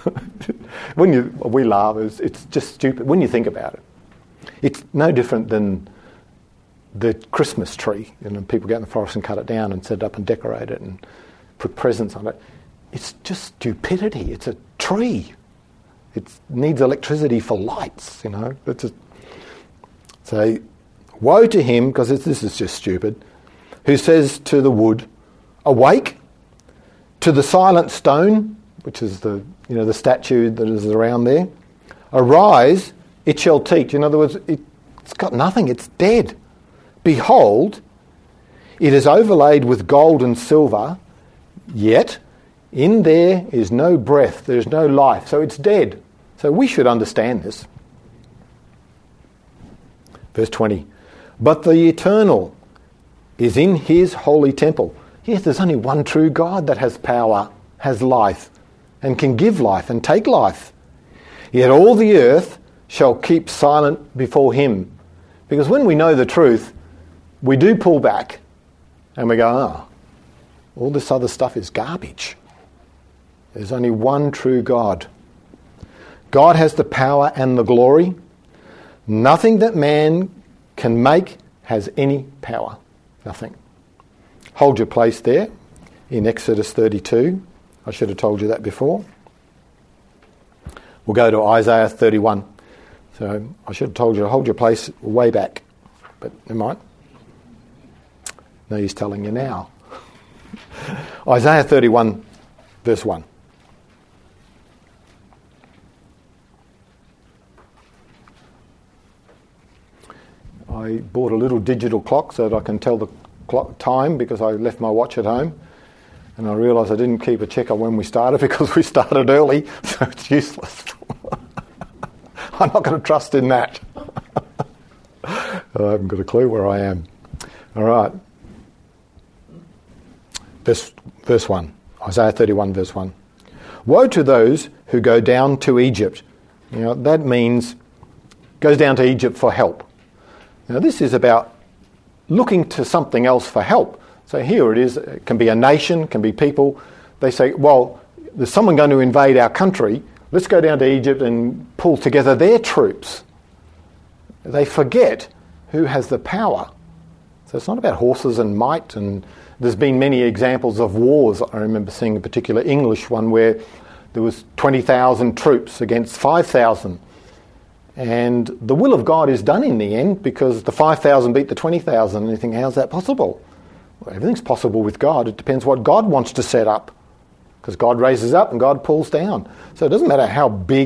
A: We laugh, it's just stupid when you think about it. It's no different than the Christmas tree. People go in the forest and cut it down and set it up and decorate it and put presents on it. It's just stupidity. It's a tree. It needs electricity for lights, It's just... So, woe to him, because this is just stupid, who says to the wood, awake, to the silent stone, which is the statue that is around there, arise, it shall teach. In other words, it's got nothing. It's dead. Behold, it is overlaid with gold and silver, yet in there is no breath, there is no life, so it's dead. So we should understand this. Verse 20, but the eternal is in his holy temple. Yes, there's only one true God that has power, has life, and can give life and take life. Yet all the earth shall keep silent before him. Because when we know the truth, we do pull back and we go, all this other stuff is garbage. There's only one true God. God has the power and the glory. Nothing that man can make has any power. Nothing. Hold your place there in Exodus 32. I should have told you that before. We'll go to Isaiah 31. So I should have told you to hold your place way back. But never mind. No use telling you now. Isaiah 31, verse 1. I bought a little digital clock so that I can tell the clock time because I left my watch at home. And I realised I didn't keep a check on when we started because we started early, so it's useless. I'm not going to trust in that. I haven't got a clue where I am. All right. Verse 1. Isaiah 31, verse 1. Woe to those who go down to Egypt. That means goes down to Egypt for help. Now, this is about looking to something else for help. So here it is. It can be a nation, can be people. They say, well, there's someone going to invade our country. Let's go down to Egypt and pull together their troops. They forget who has the power. So it's not about horses and might. And there's been many examples of wars. I remember seeing a particular English one where there was 20,000 troops against 5,000. And the will of God is done in the end because the 5,000 beat the 20,000. And you think, how's that possible? Well, everything's possible with God. It depends what God wants to set up. Because God raises up and God pulls down. So it doesn't matter how big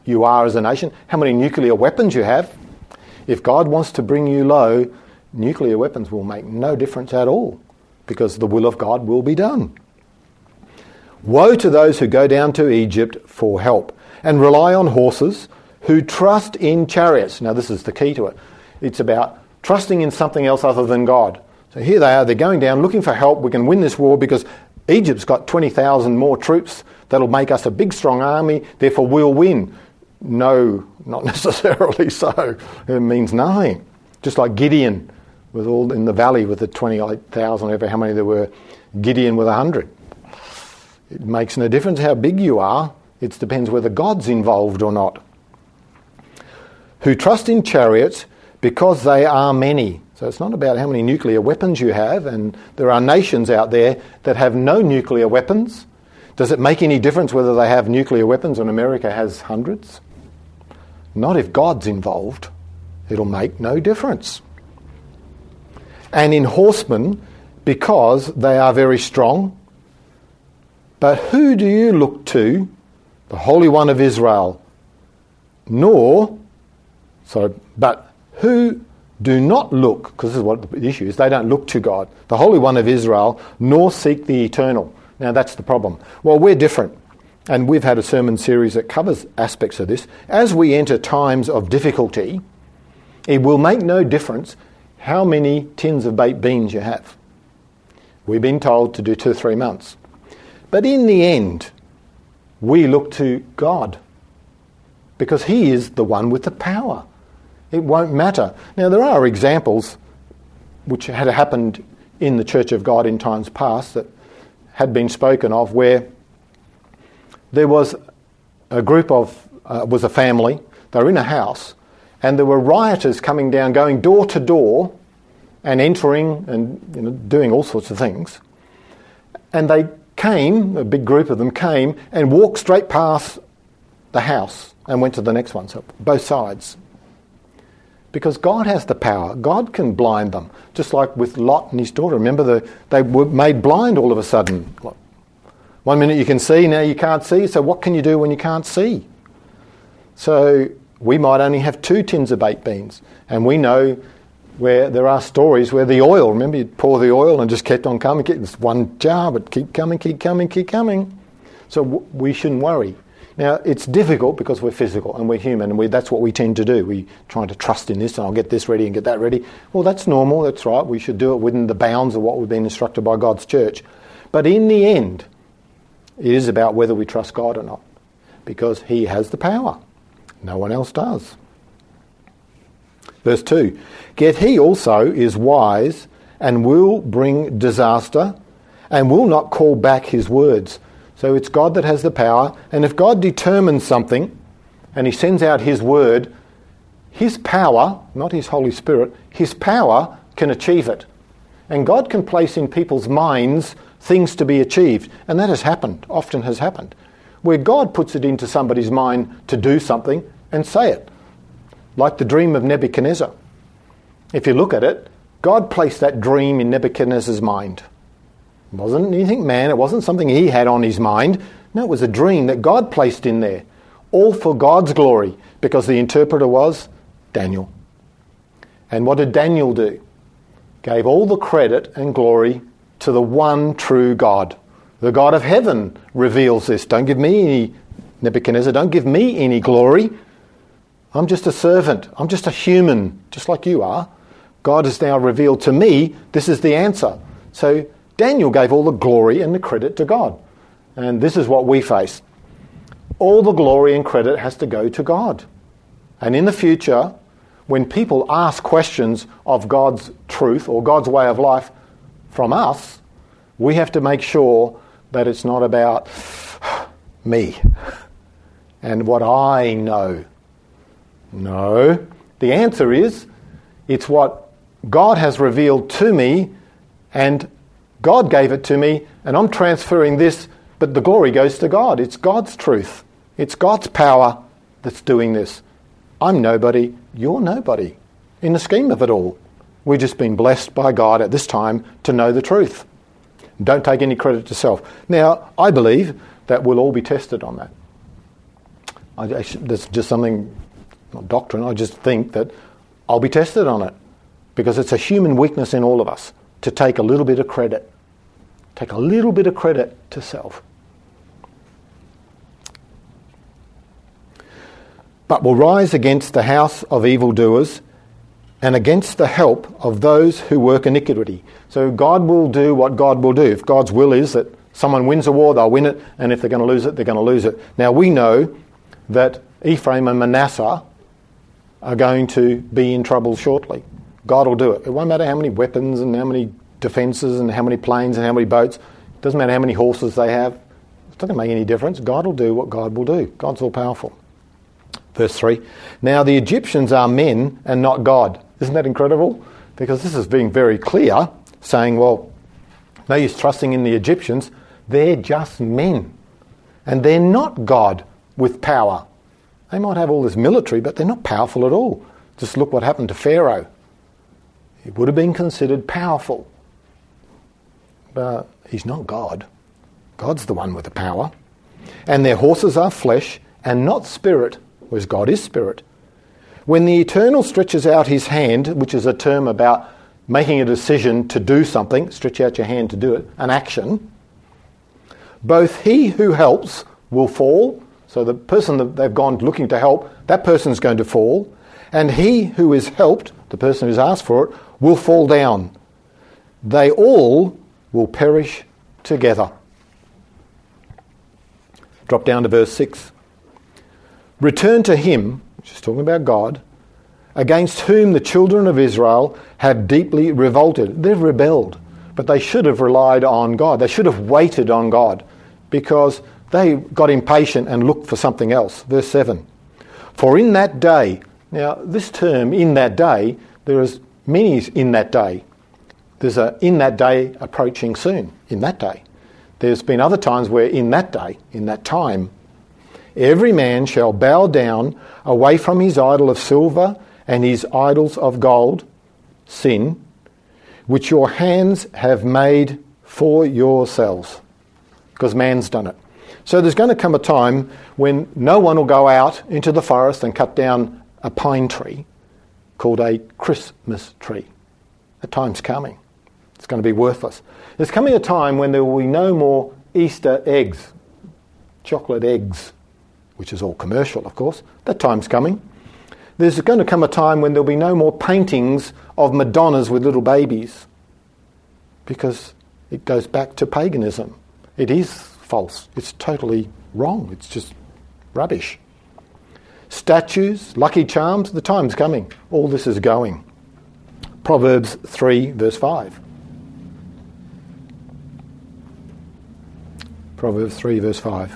A: you are as a nation, how many nuclear weapons you have. If God wants to bring you low, nuclear weapons will make no difference at all, because the will of God will be done. Woe to those who go down to Egypt for help and rely on horses, who trust in chariots. Now this is the key to it. It's about trusting in something else other than God. So here they are, they're going down looking for help. We can win this war because Egypt's got 20,000 more troops. That'll make us a big strong army, therefore we'll win. No, not necessarily so. It means nothing. Just like Gideon was all in the valley with the 28,000, whatever, how many there were, Gideon with 100. It makes no difference how big you are. It depends whether God's involved or not. Who trust in chariots because they are many. So it's not about how many nuclear weapons you have, and there are nations out there that have no nuclear weapons. Does it make any difference whether they have nuclear weapons and America has hundreds? Not if God's involved. It'll make no difference. And in horsemen, because they are very strong. But who do you look to? The Holy One of Israel. But who do not look, because this is what the issue is, they don't look to God, the Holy One of Israel, nor seek the eternal. Now that's the problem. Well, we're different. And we've had a sermon series that covers aspects of this. As we enter times of difficulty, it will make no difference how many tins of baked beans you have. We've been told to do 2 or 3 months. But in the end, we look to God, because he is the one with the power. It won't matter. Now, there are examples which had happened in the Church of God in times past that had been spoken of, where there was a group of, was a family, they were in a house, and there were rioters coming down, going door to door and entering and doing all sorts of things. And they came, a big group of them came and walked straight past the house and went to the next one, so both sides. Because God has the power. God can blind them. Just like with Lot and his daughter. Remember, they were made blind all of a sudden. One minute you can see, now you can't see. So what can you do when you can't see? So we might only have 2 tins of baked beans. And we know where there are stories where the oil, remember you pour the oil and just kept on coming. It's one jar, but keep coming, keep coming, keep coming. So we shouldn't worry. Now, it's difficult because we're physical and we're human, and that's what we tend to do. We're trying to trust in this, and I'll get this ready and get that ready. Well, that's normal, that's right. We should do it within the bounds of what we've been instructed by God's church. But in the end, it is about whether we trust God or not, because he has the power. No one else does. Verse 2, yet he also is wise and will bring disaster and will not call back his words. So it's God that has the power, and if God determines something and he sends out his word, his power, not his Holy Spirit, his power can achieve it. And God can place in people's minds things to be achieved, and that has happened, often has happened, where God puts it into somebody's mind to do something and say it. Like the dream of Nebuchadnezzar. If you look at it, God placed that dream in Nebuchadnezzar's mind. It wasn't anything man, it wasn't something he had on his mind. No, it was a dream that God placed in there. All for God's glory, because the interpreter was Daniel. And what did Daniel do? Gave all the credit and glory to the one true God. The God of heaven reveals this. Don't give me any, Nebuchadnezzar, don't give me any glory. I'm just a servant. I'm just a human, just like you are. God has now revealed to me, this is the answer. So Daniel gave all the glory and the credit to God. And this is what we face. All the glory and credit has to go to God. And in the future, when people ask questions of God's truth or God's way of life from us, we have to make sure that it's not about me and what I know. No. The answer is, it's what God has revealed to me, and God gave it to me, and I'm transferring this, but the glory goes to God. It's God's truth. It's God's power that's doing this. I'm nobody, you're nobody. In the scheme of it all, we've just been blessed by God at this time to know the truth. Don't take any credit to self. Now, I believe that we'll all be tested on that. There's just something, not doctrine, I just think that I'll be tested on it. Because it's a human weakness in all of us to take a little bit of credit. Take a little bit of credit to self. But will rise against the house of evildoers and against the help of those who work iniquity. So God will do what God will do. If God's will is that someone wins a war, they'll win it, and if they're going to lose it, they're going to lose it. Now we know that Ephraim and Manasseh are going to be in trouble shortly. God will do it. It won't matter how many weapons and how many defences and how many planes and how many boats. It doesn't matter how many horses they have. It's not going to make any difference. God will do what God will do. God's all powerful. Verse 3. Now the Egyptians are men and not God. Isn't that incredible? Because this is being very clear, saying, well, no use trusting in the Egyptians. They're just men. And they're not God with power. They might have all this military, but they're not powerful at all. Just look what happened to Pharaoh. He would have been considered powerful. But he's not God. God's the one with the power. And their horses are flesh and not spirit, whereas God is spirit. When the Eternal stretches out his hand, which is a term about making a decision to do something, stretch out your hand to do it, an action, both he who helps will fall. So the person that they've gone looking to help, that person's going to fall. And he who is helped, the person who's asked for it, will fall down. They all will perish together. Drop down to verse 6. Return to him, which is talking about God, against whom the children of Israel have deeply revolted. They've rebelled, but they should have relied on God. They should have waited on God because they got impatient and looked for something else. Verse 7. For in that day, now this term, in that day, there is many in that day. There's a in that day approaching soon, in that day. There's been other times where in that day, in that time, every man shall bow down away from his idol of silver and his idols of gold, sin, which your hands have made for yourselves. Because man's done it. So there's going to come a time when no one will go out into the forest and cut down a pine tree called a Christmas tree. The time's coming. It's going to be worthless. There's coming a time when there will be no more Easter eggs, chocolate eggs, which is all commercial, of course. That time's coming. There's going to come a time when there'll be no more paintings of Madonnas with little babies because it goes back to paganism. It is false. It's totally wrong. It's just rubbish. Statues, lucky charms, the time's coming. All this is going. Proverbs 3, verse 5. Proverbs 3, verse 5.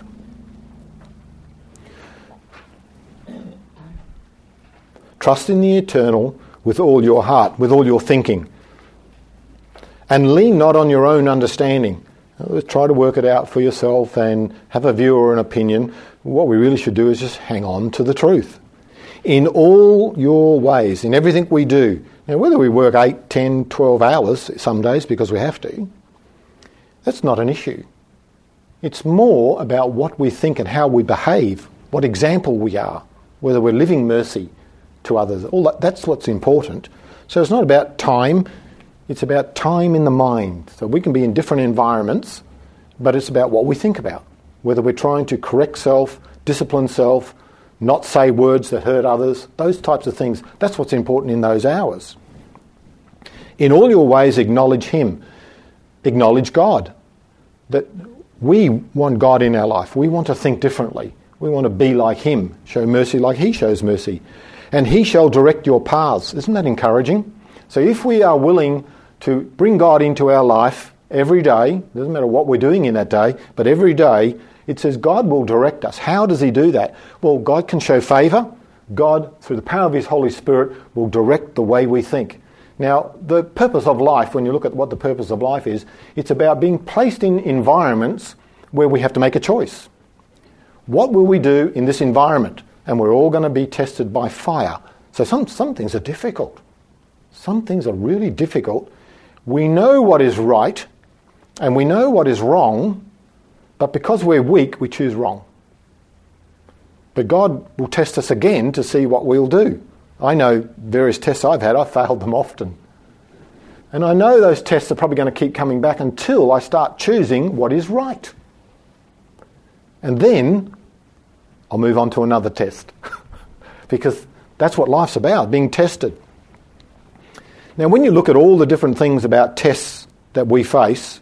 A: Trust in the Eternal with all your heart, with all your thinking. And lean not on your own understanding. Try to work it out for yourself and have a view or an opinion. What we really should do is just hang on to the truth. In all your ways, in everything we do. Now, whether we work 8, 10, 12 hours some days because we have to, that's not an issue. It's more about what we think and how we behave, what example we are, whether we're living mercy to others. All that's what's important. So it's not about time. It's about time in the mind. So we can be in different environments, but it's about what we think about. Whether we're trying to correct self, discipline self, not say words that hurt others, those types of things. That's what's important in those hours. In all your ways, acknowledge him. Acknowledge God. That we want God in our life. We want to think differently. We want to be like him, show mercy like he shows mercy. And he shall direct your paths. Isn't that encouraging? So if we are willing to bring God into our life every day, doesn't matter what we're doing in that day, but every day, it says God will direct us. How does he do that? Well, God can show favour. God, through the power of his Holy Spirit, will direct the way we think. Now, the purpose of life, when you look at what the purpose of life is, it's about being placed in environments where we have to make a choice. What will we do in this environment? And we're all going to be tested by fire. So some things are difficult. Some things are really difficult. We know what is right and we know what is wrong, but because we're weak, we choose wrong. But God will test us again to see what we'll do. I know various tests I've had, I've failed them often. And I know those tests are probably going to keep coming back until I start choosing what is right. And then I'll move on to another test. Because that's what life's about, being tested. Now, when you look at all the different things about tests that we face,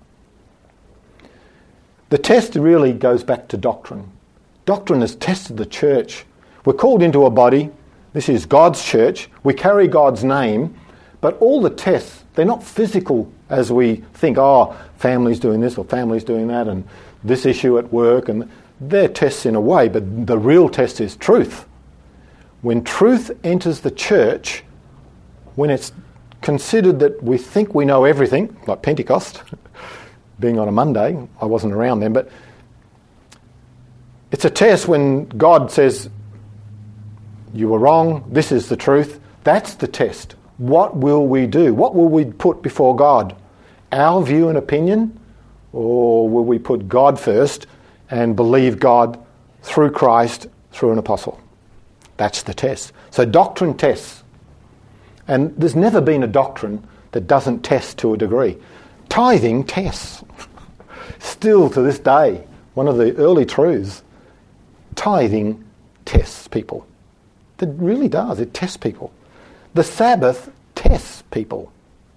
A: the test really goes back to doctrine. Doctrine has tested the church. We're called into a body. This is God's church. We carry God's name. But all the tests, they're not physical as we think, oh, family's doing this or family's doing that and this issue at work. And they're tests in a way, but the real test is truth. When truth enters the church, when it's considered that we think we know everything, like Pentecost, being on a Monday, I wasn't around then, but it's a test when God says, you were wrong, this is the truth. That's the test. What will we do? What will we put before God? Our view and opinion? Or will we put God first and believe God through Christ, through an apostle? That's the test. So doctrine tests. And there's never been a doctrine that doesn't test to a degree. Tithing tests. Still to this day, one of the early truths, tithing tests people. It really does. It tests people. The Sabbath tests people.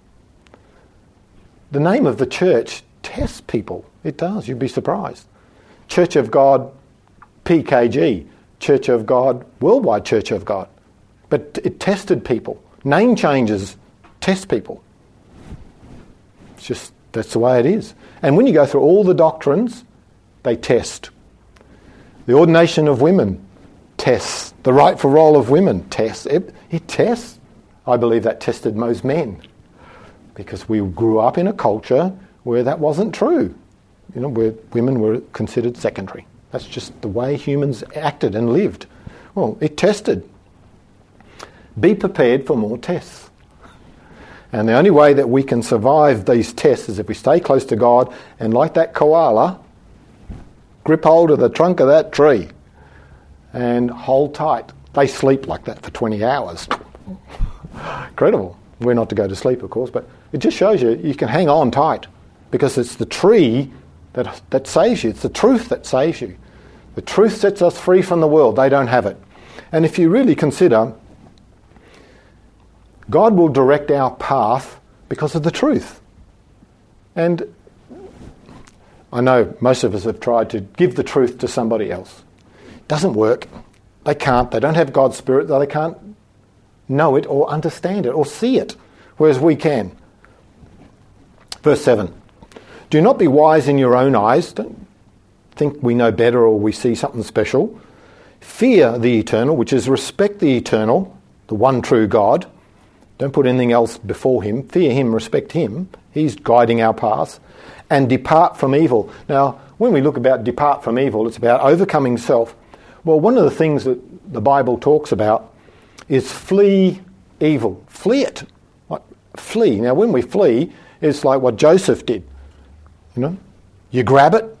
A: The name of the church tests people. It does. You'd be surprised. Church of God, PKG. Church of God, Worldwide Church of God. But it tested people. Name changes test people. It's just, that's the way it is. And when you go through all the doctrines, they test. The ordination of women tests. The rightful role of women tests. It tests. I believe that tested most men. Because we grew up in a culture where that wasn't true. You know, where women were considered secondary. That's just the way humans acted and lived. Well, it tested. Be prepared for more tests. And the only way that we can survive these tests is if we stay close to God and, like that koala, grip hold of the trunk of that tree and hold tight. They sleep like that for 20 hours. Incredible. We're not to go to sleep, of course, but it just shows you can hang on tight because it's the tree that saves you. It's the truth that saves you. The truth sets us free from the world. They don't have it. And if you really consider, God will direct our path because of the truth. And I know most of us have tried to give the truth to somebody else. It doesn't work. They can't. They don't have God's Spirit. They can't know it or understand it or see it, whereas we can. Verse 7. Do not be wise in your own eyes. Don't think we know better or we see something special. Fear the eternal, which is respect the eternal, the one true God. Don't put anything else before him. Fear him, respect him. He's guiding our paths. And depart from evil. Now, when we look about depart from evil, it's about overcoming self. Well, one of the things that the Bible talks about is flee evil. Flee it. Like, flee. Now, when we flee, it's like what Joseph did. You know, you grab it,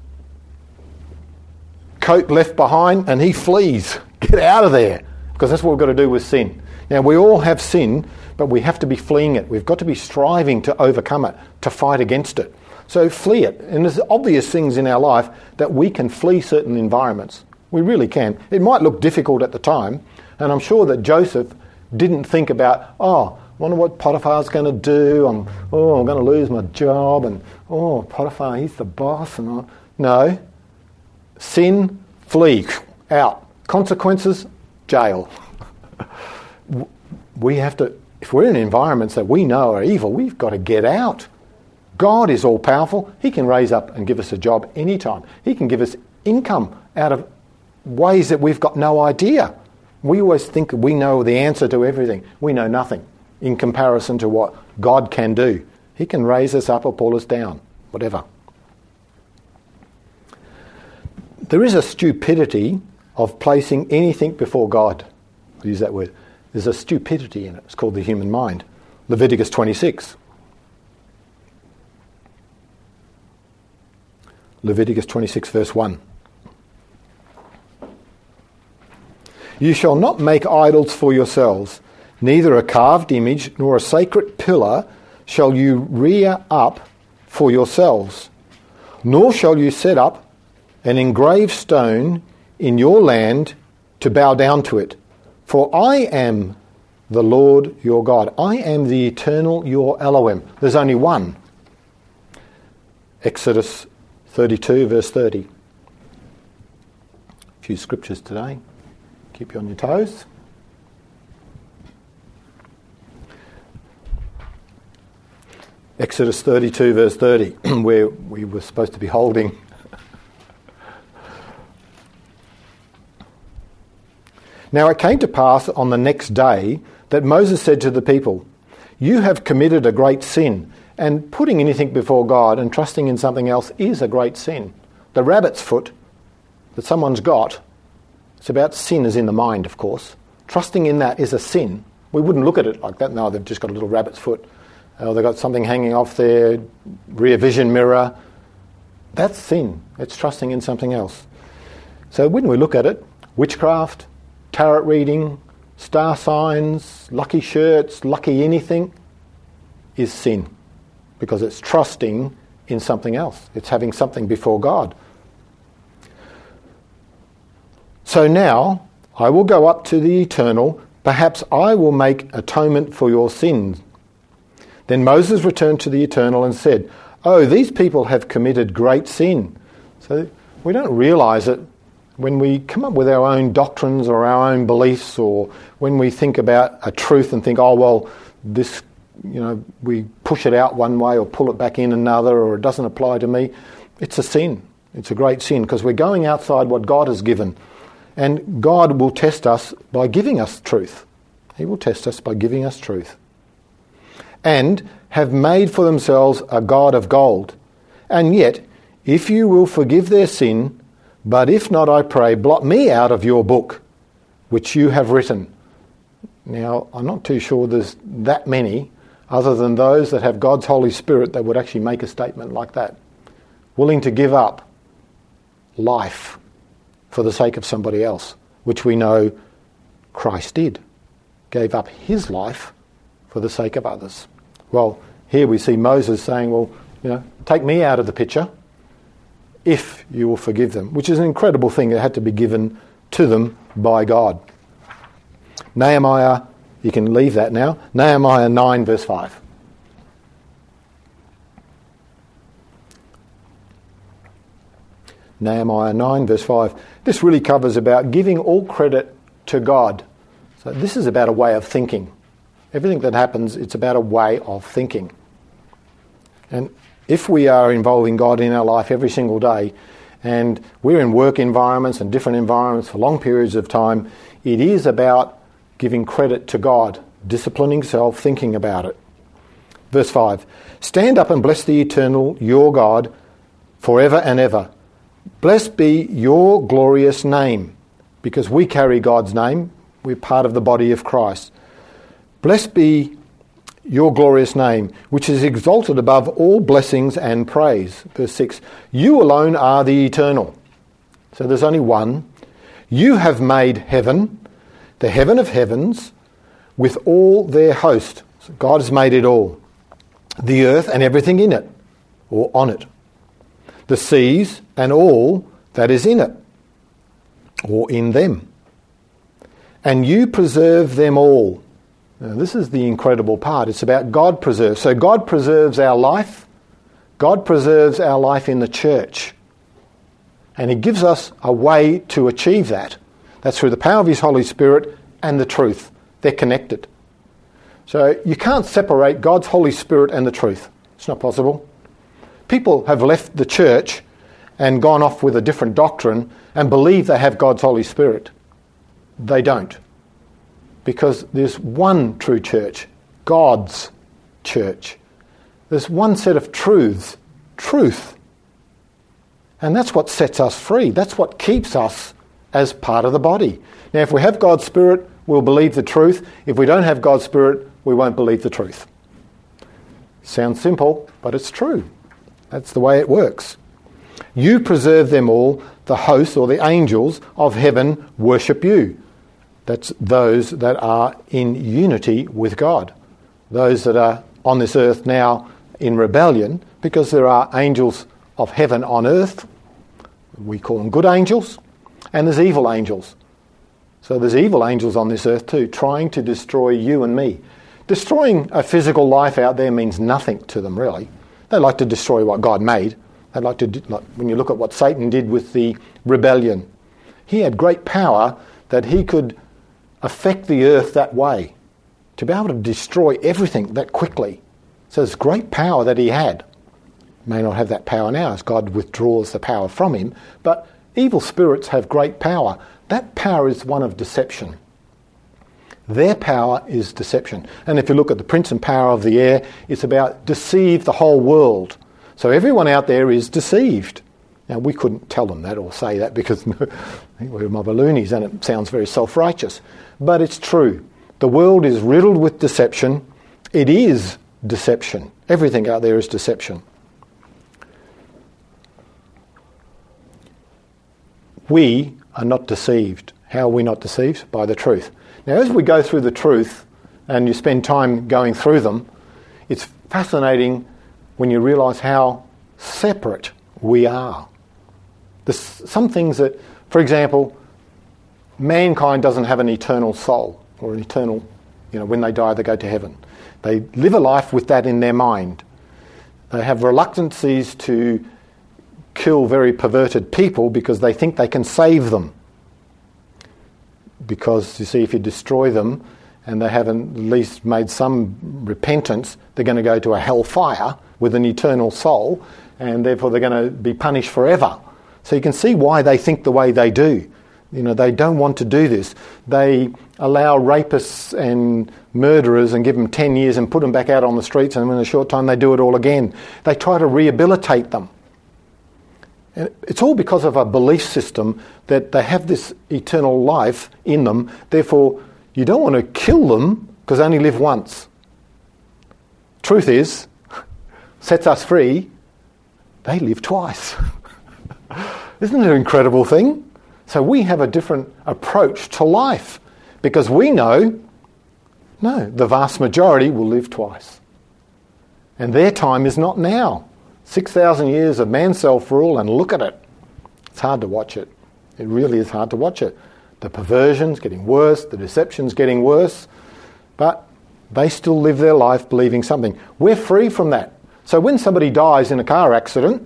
A: coat left behind, and he flees. Get out of there. Because that's what we've got to do with sin. Now, we all have sin, but we have to be fleeing it. We've got to be striving to overcome it, to fight against it. So flee it. And there's obvious things in our life that we can flee certain environments. We really can. It might look difficult at the time, and I'm sure that Joseph didn't think about, wonder what Potiphar's going to do. I'm going to lose my job, and Potiphar, he's the boss. And no, sin, flee, out. Consequences, jail. We have to, if we're in environments that we know are evil, we've got to get out. God is all powerful. He can raise up and give us a job anytime. He can give us income out of ways that we've got no idea. We always think we know the answer to everything. We know nothing in comparison to what God can do. He can raise us up or pull us down, whatever. There is a stupidity of placing anything before God. I'll use that word. There's a stupidity in it. It's called the human mind. Leviticus 26. Leviticus 26 verse 1. You shall not make idols for yourselves, neither a carved image nor a sacred pillar shall you rear up for yourselves, nor shall you set up an engraved stone in your land to bow down to it. For I am the Lord your God. I am the eternal, your Elohim. There's only one. Exodus 32, verse 30. A few scriptures today. Keep you on your toes. Exodus 32, verse 30, where we were supposed to be holding. Now it came to pass on the next day that Moses said to the people, "You have committed a great sin, and putting anything before God and trusting in something else is a great sin." The rabbit's foot that someone's got, it's about sin is in the mind, of course. Trusting in that is a sin. We wouldn't look at it like that. No, they've just got a little rabbit's foot. Or they've got something hanging off their rear vision mirror. That's sin. It's trusting in something else. So when we look at it, witchcraft, tarot reading, star signs, lucky shirts, lucky anything is sin, because it's trusting in something else. It's having something before God. So now I will go up to the Eternal. Perhaps I will make atonement for your sins. Then Moses returned to the Eternal and said, "Oh, these people have committed great sin." So we don't realise it when we come up with our own doctrines or our own beliefs, or when we think about a truth and think, oh, well, this, we push it out one way or pull it back in another, or it doesn't apply to me. It's a sin. It's a great sin, because we're going outside what God has given. And God will test us by giving us truth. He will test us by giving us truth. And have made for themselves a god of gold. And yet, if you will forgive their sin, but if not, I pray, blot me out of your book, which you have written. Now, I'm not too sure there's that many, other than those that have God's Holy Spirit, that would actually make a statement like that. Willing to give up life for the sake of somebody else, which we know Christ did. Gave up his life for the sake of others. Well, here we see Moses saying, well, take me out of the picture if you will forgive them, which is an incredible thing that had to be given to them by God. Nehemiah, you can leave that now. Nehemiah 9, verse 5. Nehemiah 9, verse 5. This really covers about giving all credit to God. So this is about a way of thinking. Everything that happens, it's about a way of thinking. And if we are involving God in our life every single day, and we're in work environments and different environments for long periods of time, it is about giving credit to God, disciplining self, thinking about it. Verse 5. Stand up and bless the Eternal, your God, forever and ever. Blessed be your glorious name, because we carry God's name. We're part of the body of Christ. Blessed be your glorious name, which is exalted above all blessings and praise. Verse 6. You alone are the Eternal. So there's only one. You have made heaven, the heaven of heavens, with all their host. So God has made it all. The earth and everything in it, or on it. The seas and all that is in it, or in them. And you preserve them all. Now, this is the incredible part. It's about God preserves. So God preserves our life. God preserves our life in the church. And he gives us a way to achieve that. That's through the power of his Holy Spirit and the truth. They're connected. So you can't separate God's Holy Spirit and the truth. It's not possible. People have left the church and gone off with a different doctrine and believe they have God's Holy Spirit. They don't. Because there's one true church, God's church. There's one set of truths, truth. And that's what sets us free. That's what keeps us as part of the body. Now, if we have God's Spirit, we'll believe the truth. If we don't have God's Spirit, we won't believe the truth. Sounds simple, but it's true. That's the way it works. You preserve them all. The hosts or the angels of heaven worship you. That's those that are in unity with God. Those that are on this earth now in rebellion, because there are angels of heaven on earth. We call them good angels. And there's evil angels. So there's evil angels on this earth too, trying to destroy you and me. Destroying a physical life out there means nothing to them, really. They like to destroy what God made. They like to, when you look at what Satan did with the rebellion, he had great power that he could affect the earth that way, to be able to destroy everything that quickly. So there's great power that he had. May not have that power now as God withdraws the power from him, but evil spirits have great power. That power is one of deception. Their power is deception. And if you look at the prince and power of the air, it's about deceive the whole world. So everyone out there is deceived. Now, we couldn't tell them that or say that because we're mob of loonies and it sounds very self-righteous. But it's true. The world is riddled with deception. It is deception. Everything out there is deception. We are not deceived. How are we not deceived? By the truth. Now, as we go through the truth and you spend time going through them, it's fascinating when you realise how separate we are. There's some things that, for example, mankind doesn't have an eternal soul or an eternal, when they die they go to heaven. They live a life with that in their mind. They have reluctancies to kill very perverted people because they think they can save them. Because, you see, if you destroy them and they haven't at least made some repentance, they're going to go to a hellfire with an eternal soul, and therefore they're going to be punished forever. So you can see why they think the way they do. They don't want to do this. They allow rapists and murderers and give them 10 years and put them back out on the streets, and in a short time they do it all again. They try to rehabilitate them. And it's all because of a belief system that they have this eternal life in them. Therefore, you don't want to kill them because they only live once. Truth is, sets us free, they live twice. Isn't it an incredible thing? So we have a different approach to life because we know, no, the vast majority will live twice. And their time is not now. 6,000 years of man self-rule, and look at it. It's hard to watch it. It really is hard to watch it. The perversion's getting worse, the deception's getting worse, but they still live their life believing something. We're free from that. So when somebody dies in a car accident,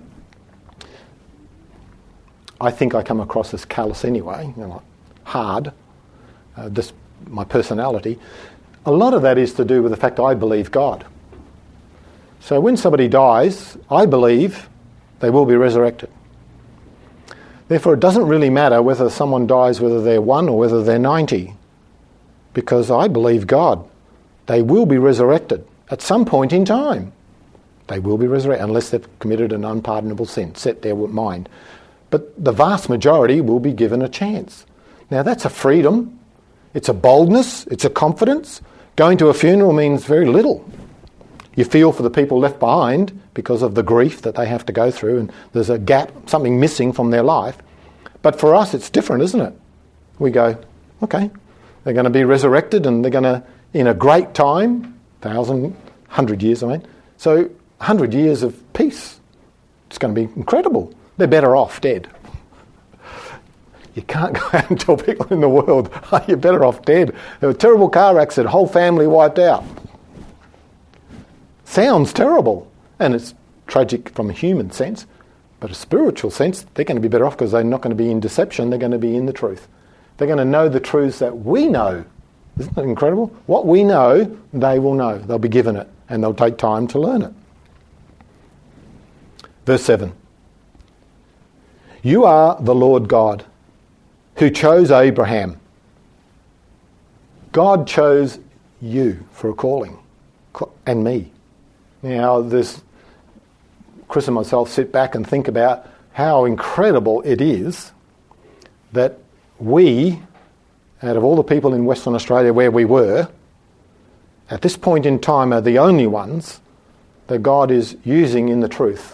A: I think I come across as callous anyway, hard, just my personality. A lot of that is to do with the fact I believe God. So when somebody dies, I believe they will be resurrected. Therefore, it doesn't really matter whether someone dies, whether they're 1 or whether they're 90, because I believe God. They will be resurrected at some point in time. They will be resurrected, unless they've committed an unpardonable sin, set their mind. But the vast majority will be given a chance. Now, that's a freedom. It's a boldness. It's a confidence. Going to a funeral means very little. You feel for the people left behind because of the grief that they have to go through, and there's a gap, something missing from their life. But for us, it's different, isn't it? We go, okay, they're going to be resurrected and they're going to, in a great time, 100 years, so 100 years of peace. It's going to be incredible. They're better off dead. You can't go out and tell people in the world, oh, you're better off dead. There was a terrible car accident, whole family wiped out. Sounds terrible, and it's tragic from a human sense, but a spiritual sense, they're going to be better off because they're not going to be in deception, they're going to be in the truth. They're going to know the truths that we know. Isn't that incredible? What we know, they will know. They'll be given it, and they'll take time to learn it. Verse 7. You are the Lord God who chose Abraham. God chose you for a calling, and me. Now, Chris and myself sit back and think about how incredible it is that we, out of all the people in Western Australia where we were, at this point in time are the only ones that God is using in the truth.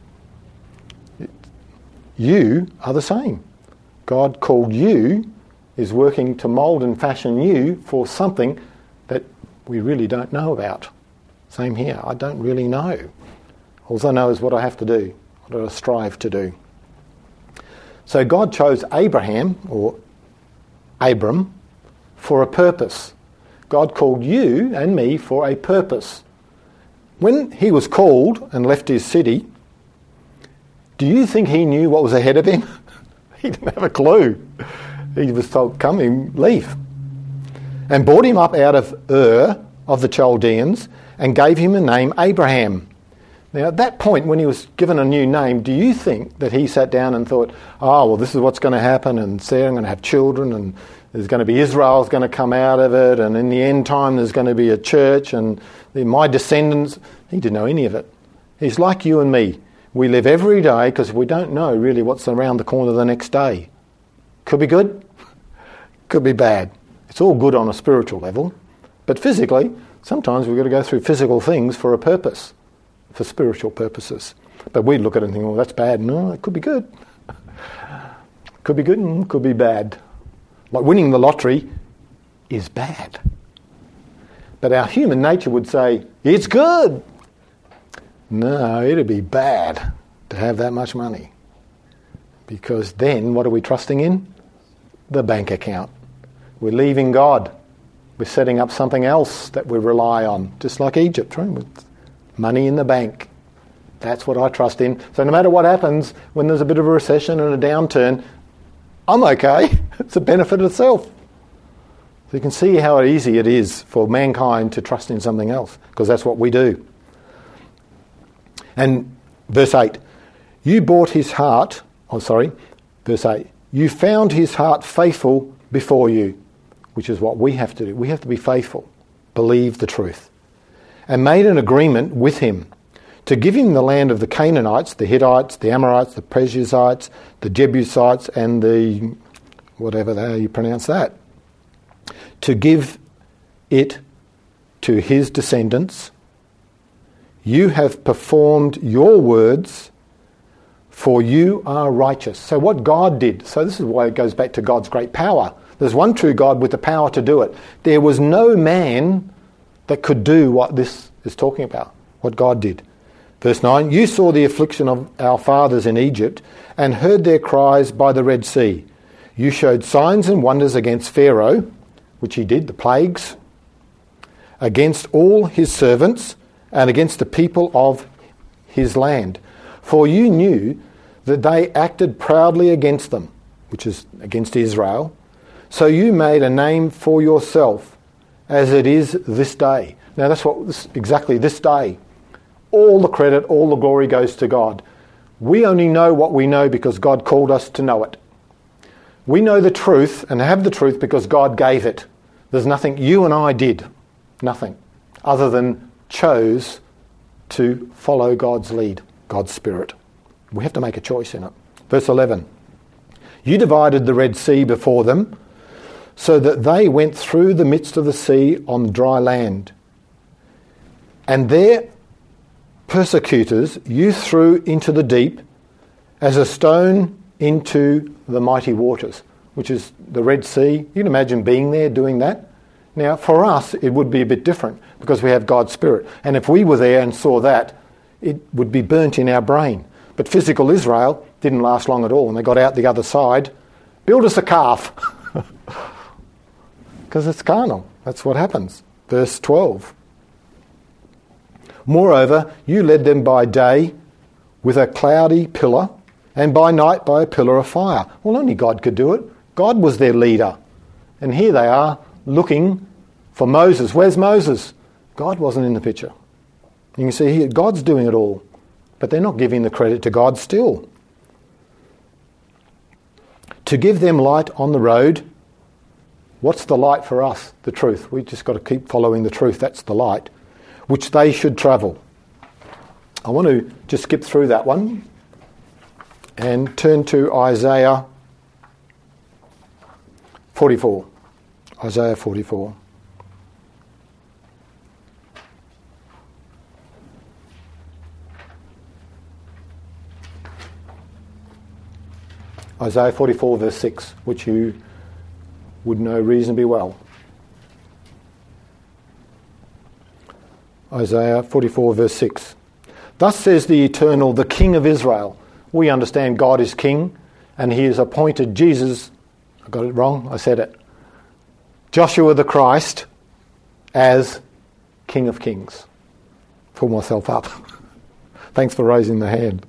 A: You are the same. God called you is working to mould and fashion you for something that we really don't know about. Same here. I don't really know. All I know is what I have to do, what I strive to do. So God chose Abraham, or Abram, for a purpose. God called you and me for a purpose. When he was called and left his city, do you think he knew what was ahead of him? He didn't have a clue. He was told, come in, leave. And brought him up out of Ur of the Chaldeans and gave him a name Abraham. Now at that point when he was given a new name, do you think that he sat down and thought, oh, well, this is what's going to happen, and Sarah going to have children, and there's going to be Israel's going to come out of it, and in the end time there's going to be a church, and my descendants? He didn't know any of it. He's like you and me. We live every day because we don't know really what's around the corner the next day. Could be good, could be bad. It's all good on a spiritual level, but physically, sometimes we've got to go through physical things for a purpose, for spiritual purposes. But we look at it and think, well, that's bad. No, it could be good. Could be good and could be bad. Like winning the lottery is bad. But our human nature would say, it's good. No, it'd be bad to have that much money. Because then, what are we trusting in? The bank account. We're leaving God. We're setting up something else that we rely on, just like Egypt, right? With money in the bank. That's what I trust in. So no matter what happens, when there's a bit of a recession and a downturn, I'm okay. It's a benefit itself. So you can see how easy it is for mankind to trust in something else, because that's what we do. And verse 8, verse 8, you found his heart faithful before you, which is what we have to do. We have to be faithful, believe the truth, and made an agreement with him to give him the land of the Canaanites, the Hittites, the Amorites, the Perizzites, the Jebusites, and the, whatever the hell you pronounce that, to give it to his descendants. You have performed your words, for you are righteous. So what God did, so this is why it goes back to God's great power. There's one true God with the power to do it. There was no man that could do what this is talking about, what God did. Verse 9, you saw the affliction of our fathers in Egypt and heard their cries by the Red Sea. You showed signs and wonders against Pharaoh, which he did, the plagues, against all his servants, and against the people of his land. For you knew that they acted proudly against them, which is against Israel. So you made a name for yourself, as it is this day. Now that's exactly this day. All the credit, all the glory goes to God. We only know what we know because God called us to know it. We know the truth and have the truth because God gave it. There's nothing you and I did, nothing, other than chose to follow God's lead, God's Spirit. We have to make a choice in it. Verse 11, you divided the Red Sea before them so that they went through the midst of the sea on dry land. And their persecutors you threw into the deep as a stone into the mighty waters, which is the Red Sea. You can imagine being there doing that. Now, for us, it would be a bit different because we have God's Spirit. And if we were there and saw that, it would be burnt in our brain. But physical Israel didn't last long at all. And they got out the other side. Build us a calf. Because it's carnal. That's what happens. Verse 12. Moreover, you led them by day with a cloudy pillar, and by night by a pillar of fire. Well, only God could do it. God was their leader. And here they are, looking for Moses. Where's Moses? God wasn't in the picture. You can see here, God's doing it all. But they're not giving the credit to God still. To give them light on the road. What's the light for us? The truth. We've just got to keep following the truth. That's the light. Which they should travel. I want to just skip through that one and turn to Isaiah 44. Isaiah 44. Isaiah 44 verse 6, which you would know reasonably well. Isaiah 44 verse 6. Thus says the Eternal, the King of Israel. We understand God is King, and he has appointed Jesus, I got it wrong, I said it, Joshua the Christ, as King of Kings. Pull myself up. Thanks for raising the hand.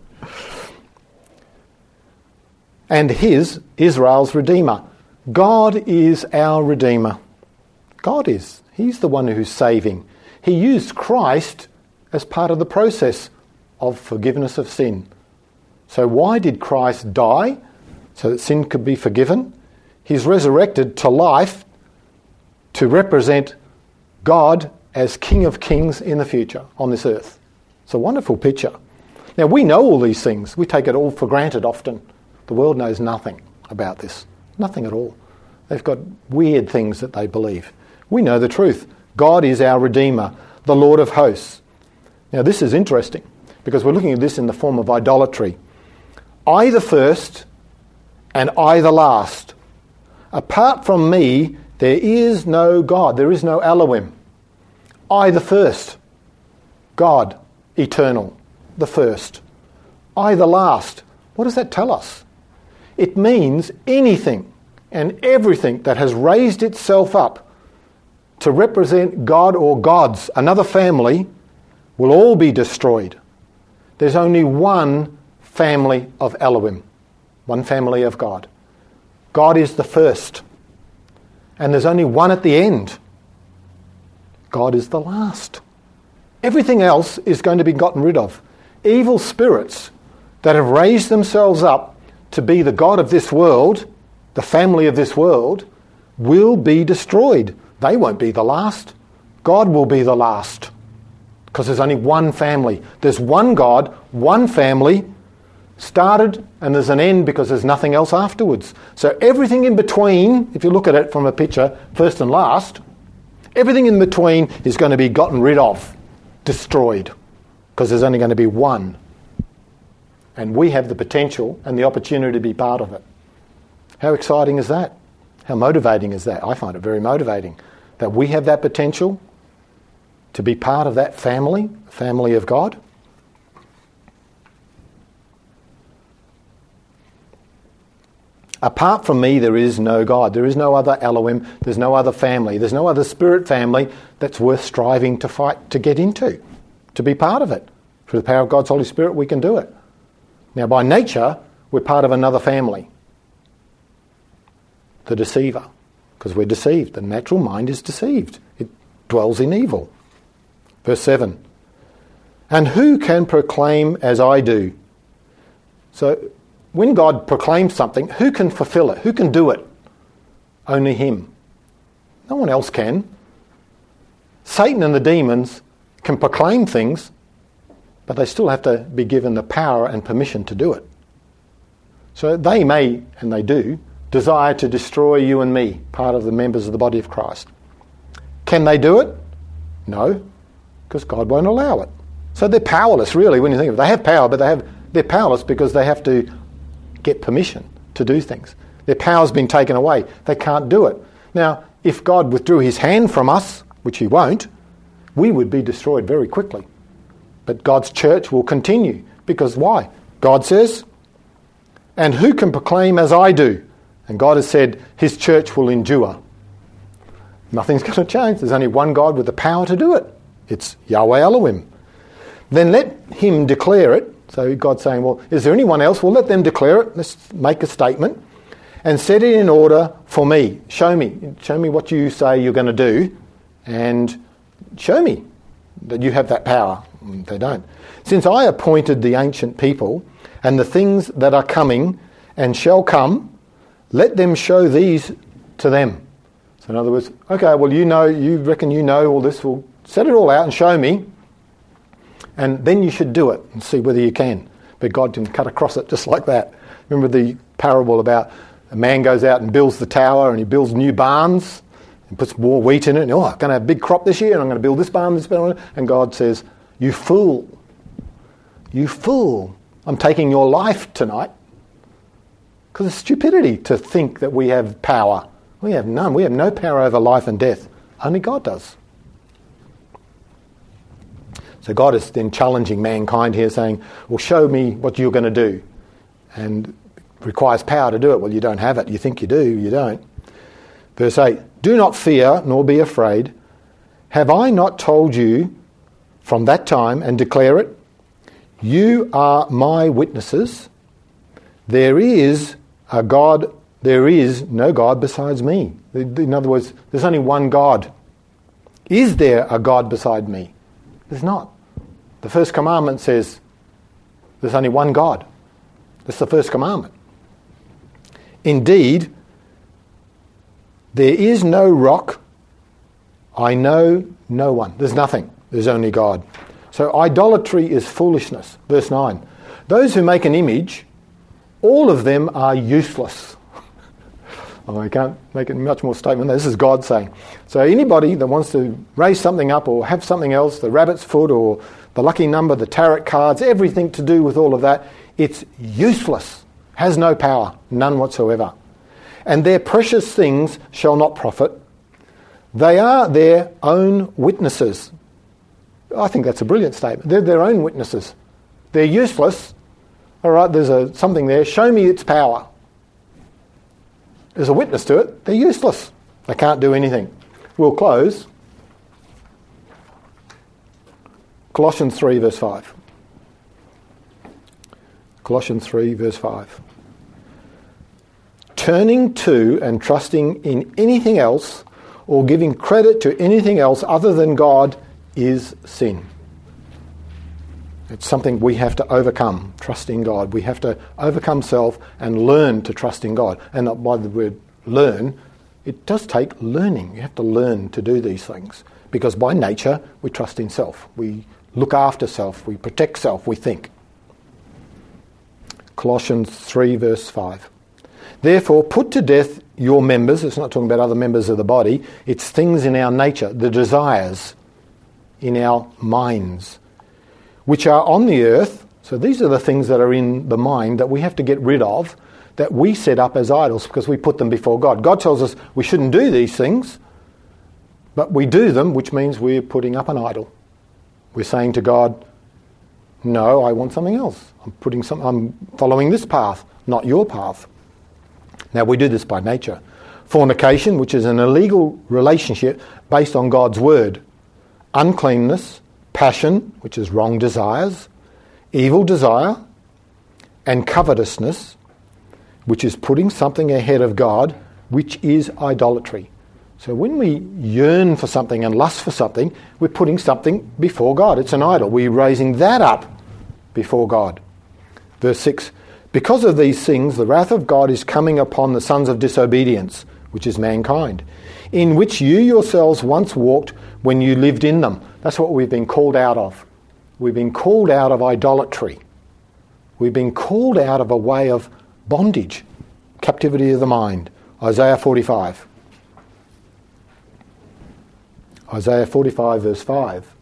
A: And Israel's Redeemer. God is our Redeemer. God is. He's the one who's saving. He used Christ as part of the process of forgiveness of sin. So why did Christ die? So that sin could be forgiven. He's resurrected to life to represent God as King of Kings in the future on this earth. It's a wonderful picture. Now we know all these things. We take it all for granted often. The world knows nothing about this. Nothing at all. They've got weird things that they believe. We know the truth. God is our Redeemer, the Lord of hosts. Now this is interesting because we're looking at this in the form of idolatry. I the first and I the last. Apart from me, there is no God. There is no Elohim. I the first. God, eternal, the first. I the last. What does that tell us? It means anything and everything that has raised itself up to represent God or gods, another family, will all be destroyed. There's only one family of Elohim, one family of God. God is the first. And there's only one at the end. God is the last. Everything else is going to be gotten rid of. Evil spirits that have raised themselves up to be the God of this world, the family of this world, will be destroyed. They won't be the last. God will be the last. Because there's only one family. There's one God, one family, started, and there's an end because there's nothing else afterwards. So everything in between, if you look at it from a picture, first and last, everything in between is going to be gotten rid of, destroyed, because there's only going to be one. And we have the potential and the opportunity to be part of it. How exciting is that? How motivating is that? I find it very motivating that we have that potential to be part of that family of God. Apart from me, there is no God. There is no other Elohim. There's no other family. There's no other spirit family that's worth striving to fight to get into, to be part of it. Through the power of God's Holy Spirit, we can do it. Now, by nature, we're part of another family, the deceiver, because we're deceived. The natural mind is deceived. It dwells in evil. Verse 7. And who can proclaim as I do? So, when God proclaims something, who can fulfill it? Who can do it? Only him. No one else can. Satan and the demons can proclaim things, but they still have to be given the power and permission to do it. So they may, and they do, desire to destroy you and me, part of the members of the body of Christ. Can they do it? No, because God won't allow it. So they're powerless, really, when you think of it. They have power, but they're powerless because they have to get permission to do things. Their power's been taken away. They can't do it. Now, if God withdrew his hand from us, which he won't, we would be destroyed very quickly. But God's church will continue. Because why? God says, and who can proclaim as I do? And God has said his church will endure. Nothing's going to change. There's only one God with the power to do it. It's Yahweh Elohim. Then let him declare it. So God's saying, well, is there anyone else? Well, let them declare it. Let's make a statement. And set it in order for me. Show me what you say you're going to do. And show me that you have that power. They don't. Since I appointed the ancient people and the things that are coming and shall come, let them show these to them. So in other words, okay, well, you reckon you know all this. Well, set it all out and show me. And then you should do it and see whether you can. But God can cut across it just like that. Remember the parable about a man goes out and builds the tower and he builds new barns and puts more wheat in it. And, I'm going to have a big crop this year and I'm going to build this barn, this barn. And God says, you fool. You fool. I'm taking your life tonight. Because it's stupidity to think that we have power We have none. We have no power over life and death. Only God does. So God is then challenging mankind here, saying, well, show me what you're going to do. And it requires power to do it. Well, you don't have it. You think you do, you don't. Verse 8, do not fear nor be afraid. Have I not told you from that time and declare it? You are my witnesses. There is no God besides me. In other words, there's only one God. Is there a God beside me? There's not. The first commandment says there's only one God. That's the first commandment. Indeed, there is no rock. I know no one. There's nothing. There's only God. So idolatry is foolishness. Verse 9. Those who make an image, all of them are useless. I can't make it much more statement. This is God saying. So anybody that wants to raise something up or have something else, the rabbit's foot or the lucky number, the tarot cards, everything to do with all of that, it's useless. Has no power, none whatsoever. And their precious things shall not profit. They are their own witnesses. I think that's a brilliant statement. They're their own witnesses. They're useless. All right, there's something there. Show me its power. There's a witness to it. They're useless. They can't do anything. We'll close. Colossians 3 verse 5. Colossians 3 verse 5. Turning to and trusting in anything else or giving credit to anything else other than God is sin. It's something we have to overcome, trust in God. We have to overcome self and learn to trust in God. And by the word learn, it does take learning. You have to learn to do these things. Because by nature, we trust in self. We look after self. We protect self. We think. Colossians 3 verse 5. Therefore, put to death your members. It's not talking about other members of the body. It's things in our nature, the desires in our minds, which are on the earth. So these are the things that are in the mind that we have to get rid of, that we set up as idols because we put them before God. God tells us we shouldn't do these things, but we do them, which means we're putting up an idol. We're saying to God, no, I want something else. I'm following this path, not your path. Now we do this by nature. Fornication, which is an illegal relationship based on God's word. Uncleanness, passion, which is wrong desires, evil desire, and covetousness, which is putting something ahead of God, which is idolatry. So when we yearn for something and lust for something, we're putting something before God. It's an idol. We're raising that up before God. Verse 6, because of these things, the wrath of God is coming upon the sons of disobedience, which is mankind, in which you yourselves once walked when you lived in them. That's what we've been called out of. We've been called out of idolatry. We've been called out of a way of bondage, captivity of the mind. Isaiah 45. Isaiah 45 verse 5.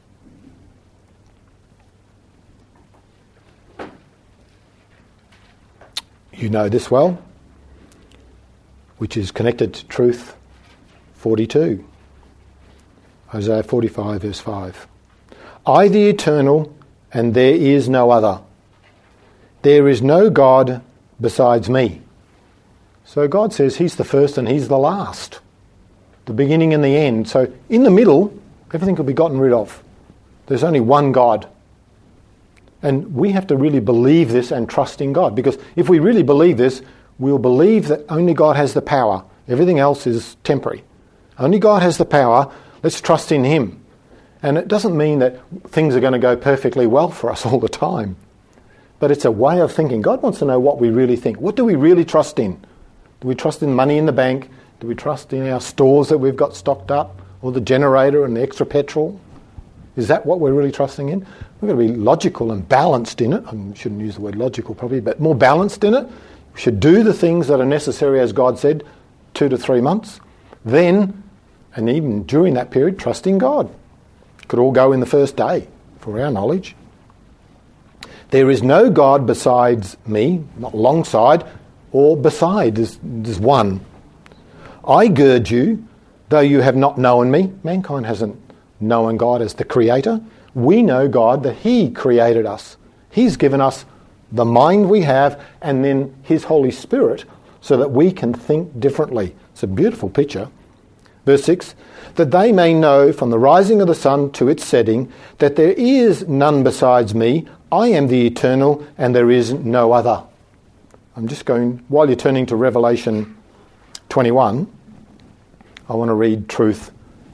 A: You know this well, which is connected to truth 42. Isaiah 45 verse 5. I the eternal, and there is no other. There is no God besides me. So God says he's the first and he's the last. The beginning and the end. So in the middle, everything could be gotten rid of. There's only one God. And we have to really believe this and trust in God. Because if we really believe this, we'll believe that only God has the power. Everything else is temporary. Only God has the power. Let's trust in him. And it doesn't mean that things are going to go perfectly well for us all the time. But it's a way of thinking. God wants to know what we really think. What do we really trust in? Do we trust in money in the bank? Do we trust in our stores that we've got stocked up? Or the generator and the extra petrol? Is that what we're really trusting in? We've got to be logical and balanced in it. I shouldn't use the word logical probably, but more balanced in it. We should do the things that are necessary, as God said, 2 to 3 months. Then, and even during that period, trust in God. Could all go in the first day, for our knowledge. There is no God besides me, not alongside, or beside. There's one. I gird you, though you have not known me. Mankind hasn't known God as the creator. We know God that he created us. He's given us the mind we have and then his Holy Spirit so that we can think differently. It's a beautiful picture. Verse 6, that they may know from the rising of the sun to its setting that there is none besides me. I am the eternal and there is no other. I'm just going, while you're turning to Revelation 21, I want to read Truth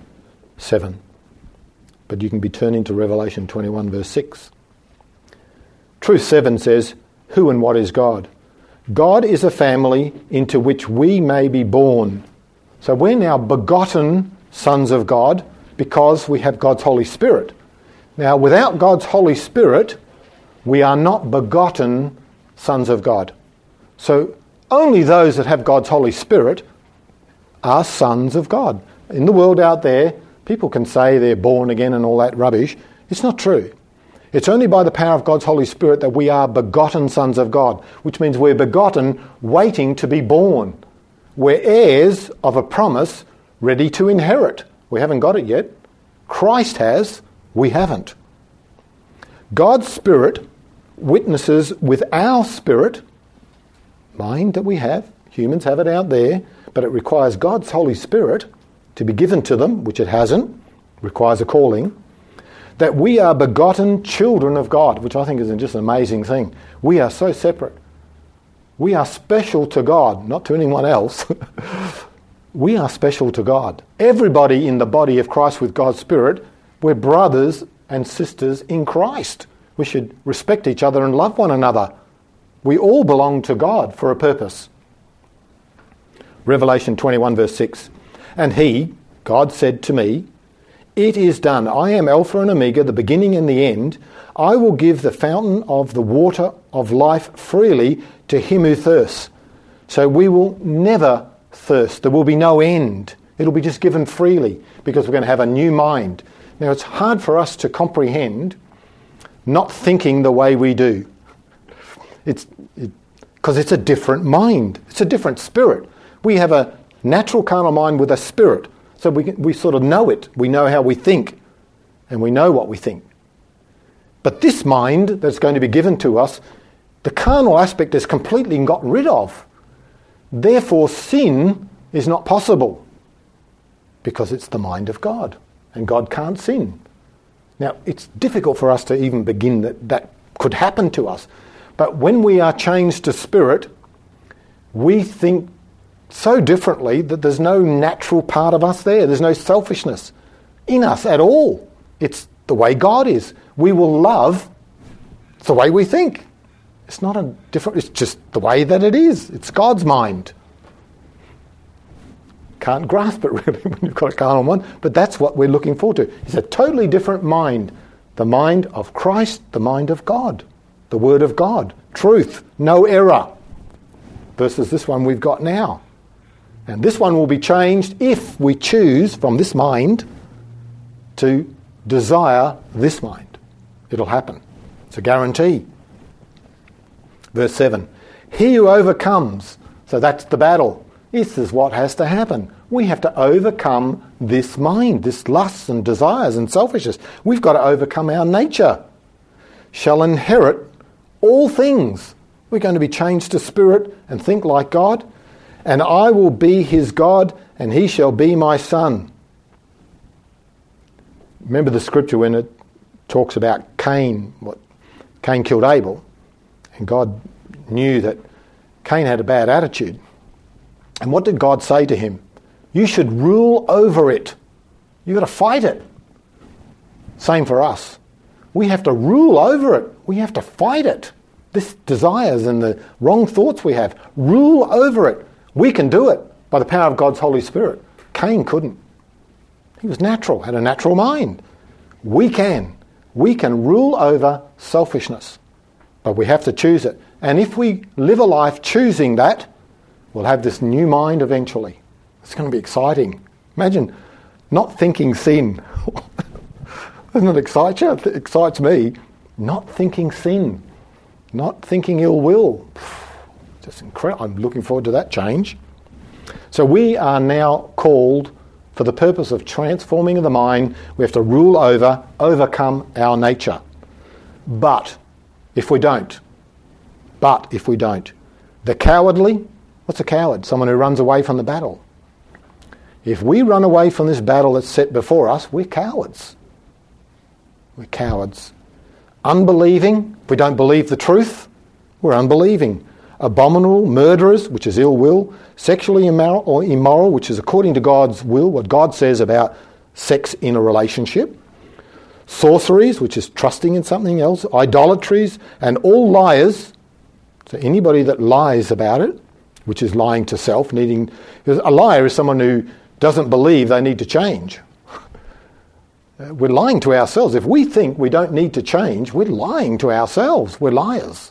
A: 7. But you can be turning to Revelation 21 verse 6. Truth 7 says, who and what is God? God is a family into which we may be born. So we're now begotten sons of God because we have God's Holy Spirit. Now, without God's Holy Spirit, we are not begotten sons of God. So only those that have God's Holy Spirit are sons of God. In the world out there, people can say they're born again and all that rubbish. It's not true. It's only by the power of God's Holy Spirit that we are begotten sons of God, which means we're begotten waiting to be born. We're heirs of a promise ready to inherit. We haven't got it yet. Christ has, we haven't. God's Spirit witnesses with our spirit, mind that we have, humans have it out there, but it requires God's Holy Spirit to be given to them, which it hasn't, requires a calling, that we are begotten children of God, which I think is just an amazing thing. We are so separate. We are special to God, not to anyone else. We are special to God. Everybody in the body of Christ with God's Spirit, we're brothers and sisters in Christ. We should respect each other and love one another. We all belong to God for a purpose. Revelation 21 verse 6. And he, God, said to me, it is done. I am Alpha and Omega, the beginning and the end. I will give the fountain of the water of life freely to him who thirsts. So we will never thirst. There will be no end. It'll be just given freely because we're going to have a new mind. Now, it's hard for us to comprehend not thinking the way we do. Because it's a different mind. It's a different spirit. We have a natural carnal mind with a spirit. So we sort of know it. We know how we think. And we know what we think. But this mind that's going to be given to us, the carnal aspect is completely gotten rid of. Therefore, sin is not possible. Because it's the mind of God. And God can't sin. Now, it's difficult for us to even begin that could happen to us. But when we are changed to spirit, we think so differently that there's no natural part of us there. There's no selfishness in us at all. It's the way God is. We will love the way we think. It's not a different, it's just the way that it is. It's God's mind. Can't grasp it really when you've got a carnal one, but that's what we're looking forward to. It's a totally different mind. The mind of Christ, the mind of God. The Word of God. Truth, no error. Versus this one we've got now. And this one will be changed if we choose from this mind to desire this mind. It'll happen. It's a guarantee. Verse 7. He who overcomes, so that's the battle. This is what has to happen. We have to overcome this mind, this lusts and desires and selfishness. We've got to overcome our nature. Shall inherit all things. We're going to be changed to spirit and think like God. And I will be his God, and he shall be my son. Remember the scripture when it talks about Cain, Cain killed Abel, and God knew that Cain had a bad attitude. And what did God say to him? You should rule over it. You've got to fight it. Same for us. We have to rule over it. We have to fight it. This desires and the wrong thoughts we have. Rule over it. We can do it by the power of God's Holy Spirit. Cain couldn't. He was natural, had a natural mind. We can. We can rule over selfishness. But we have to choose it. And if we live a life choosing that, we'll have this new mind eventually. It's going to be exciting. Imagine not thinking sin. Doesn't it excite you? It excites me. Not thinking sin. Not thinking ill will. Just incredible. I'm looking forward to that change. So we are now called, for the purpose of transforming the mind, we have to overcome our nature. But if we don't, the cowardly, what's a coward? Someone who runs away from the battle. If we run away from this battle that's set before us, we're cowards. We're cowards. Unbelieving, if we don't believe the truth, we're unbelieving. Abominable, murderers, which is ill will. Sexually immoral, which is according to God's will, what God says about sex in a relationship. Sorceries, which is trusting in something else. Idolatries, and all liars. So anybody that lies about it, which is lying to self, because a liar is someone who doesn't believe they need to change. We're lying to ourselves. If we think we don't need to change, we're lying to ourselves. We're liars.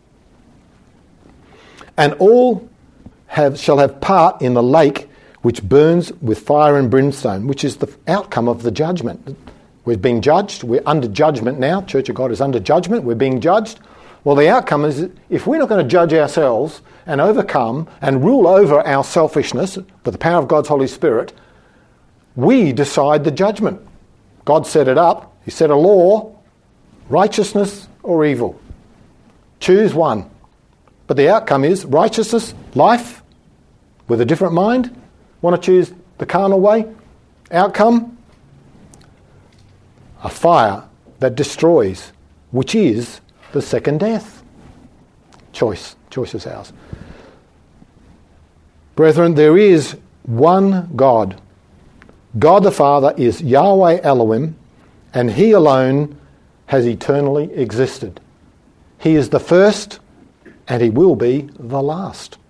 A: And all shall have part in the lake which burns with fire and brimstone, which is the outcome of the judgment. We're being judged. We're under judgment now. Church of God is under judgment. We're being judged. Well, the outcome is, if we're not going to judge ourselves and overcome and rule over our selfishness with the power of God's Holy Spirit, we decide the judgment. God set it up. He set a law, righteousness or evil. Choose one. But the outcome is righteousness, life, with a different mind. Want to choose the carnal way? Outcome? A fire that destroys, which is the second death. Choice is ours. Brethren, there is one God. God the Father is Yahweh Elohim, and He alone has eternally existed. He is the first, and He will be the last.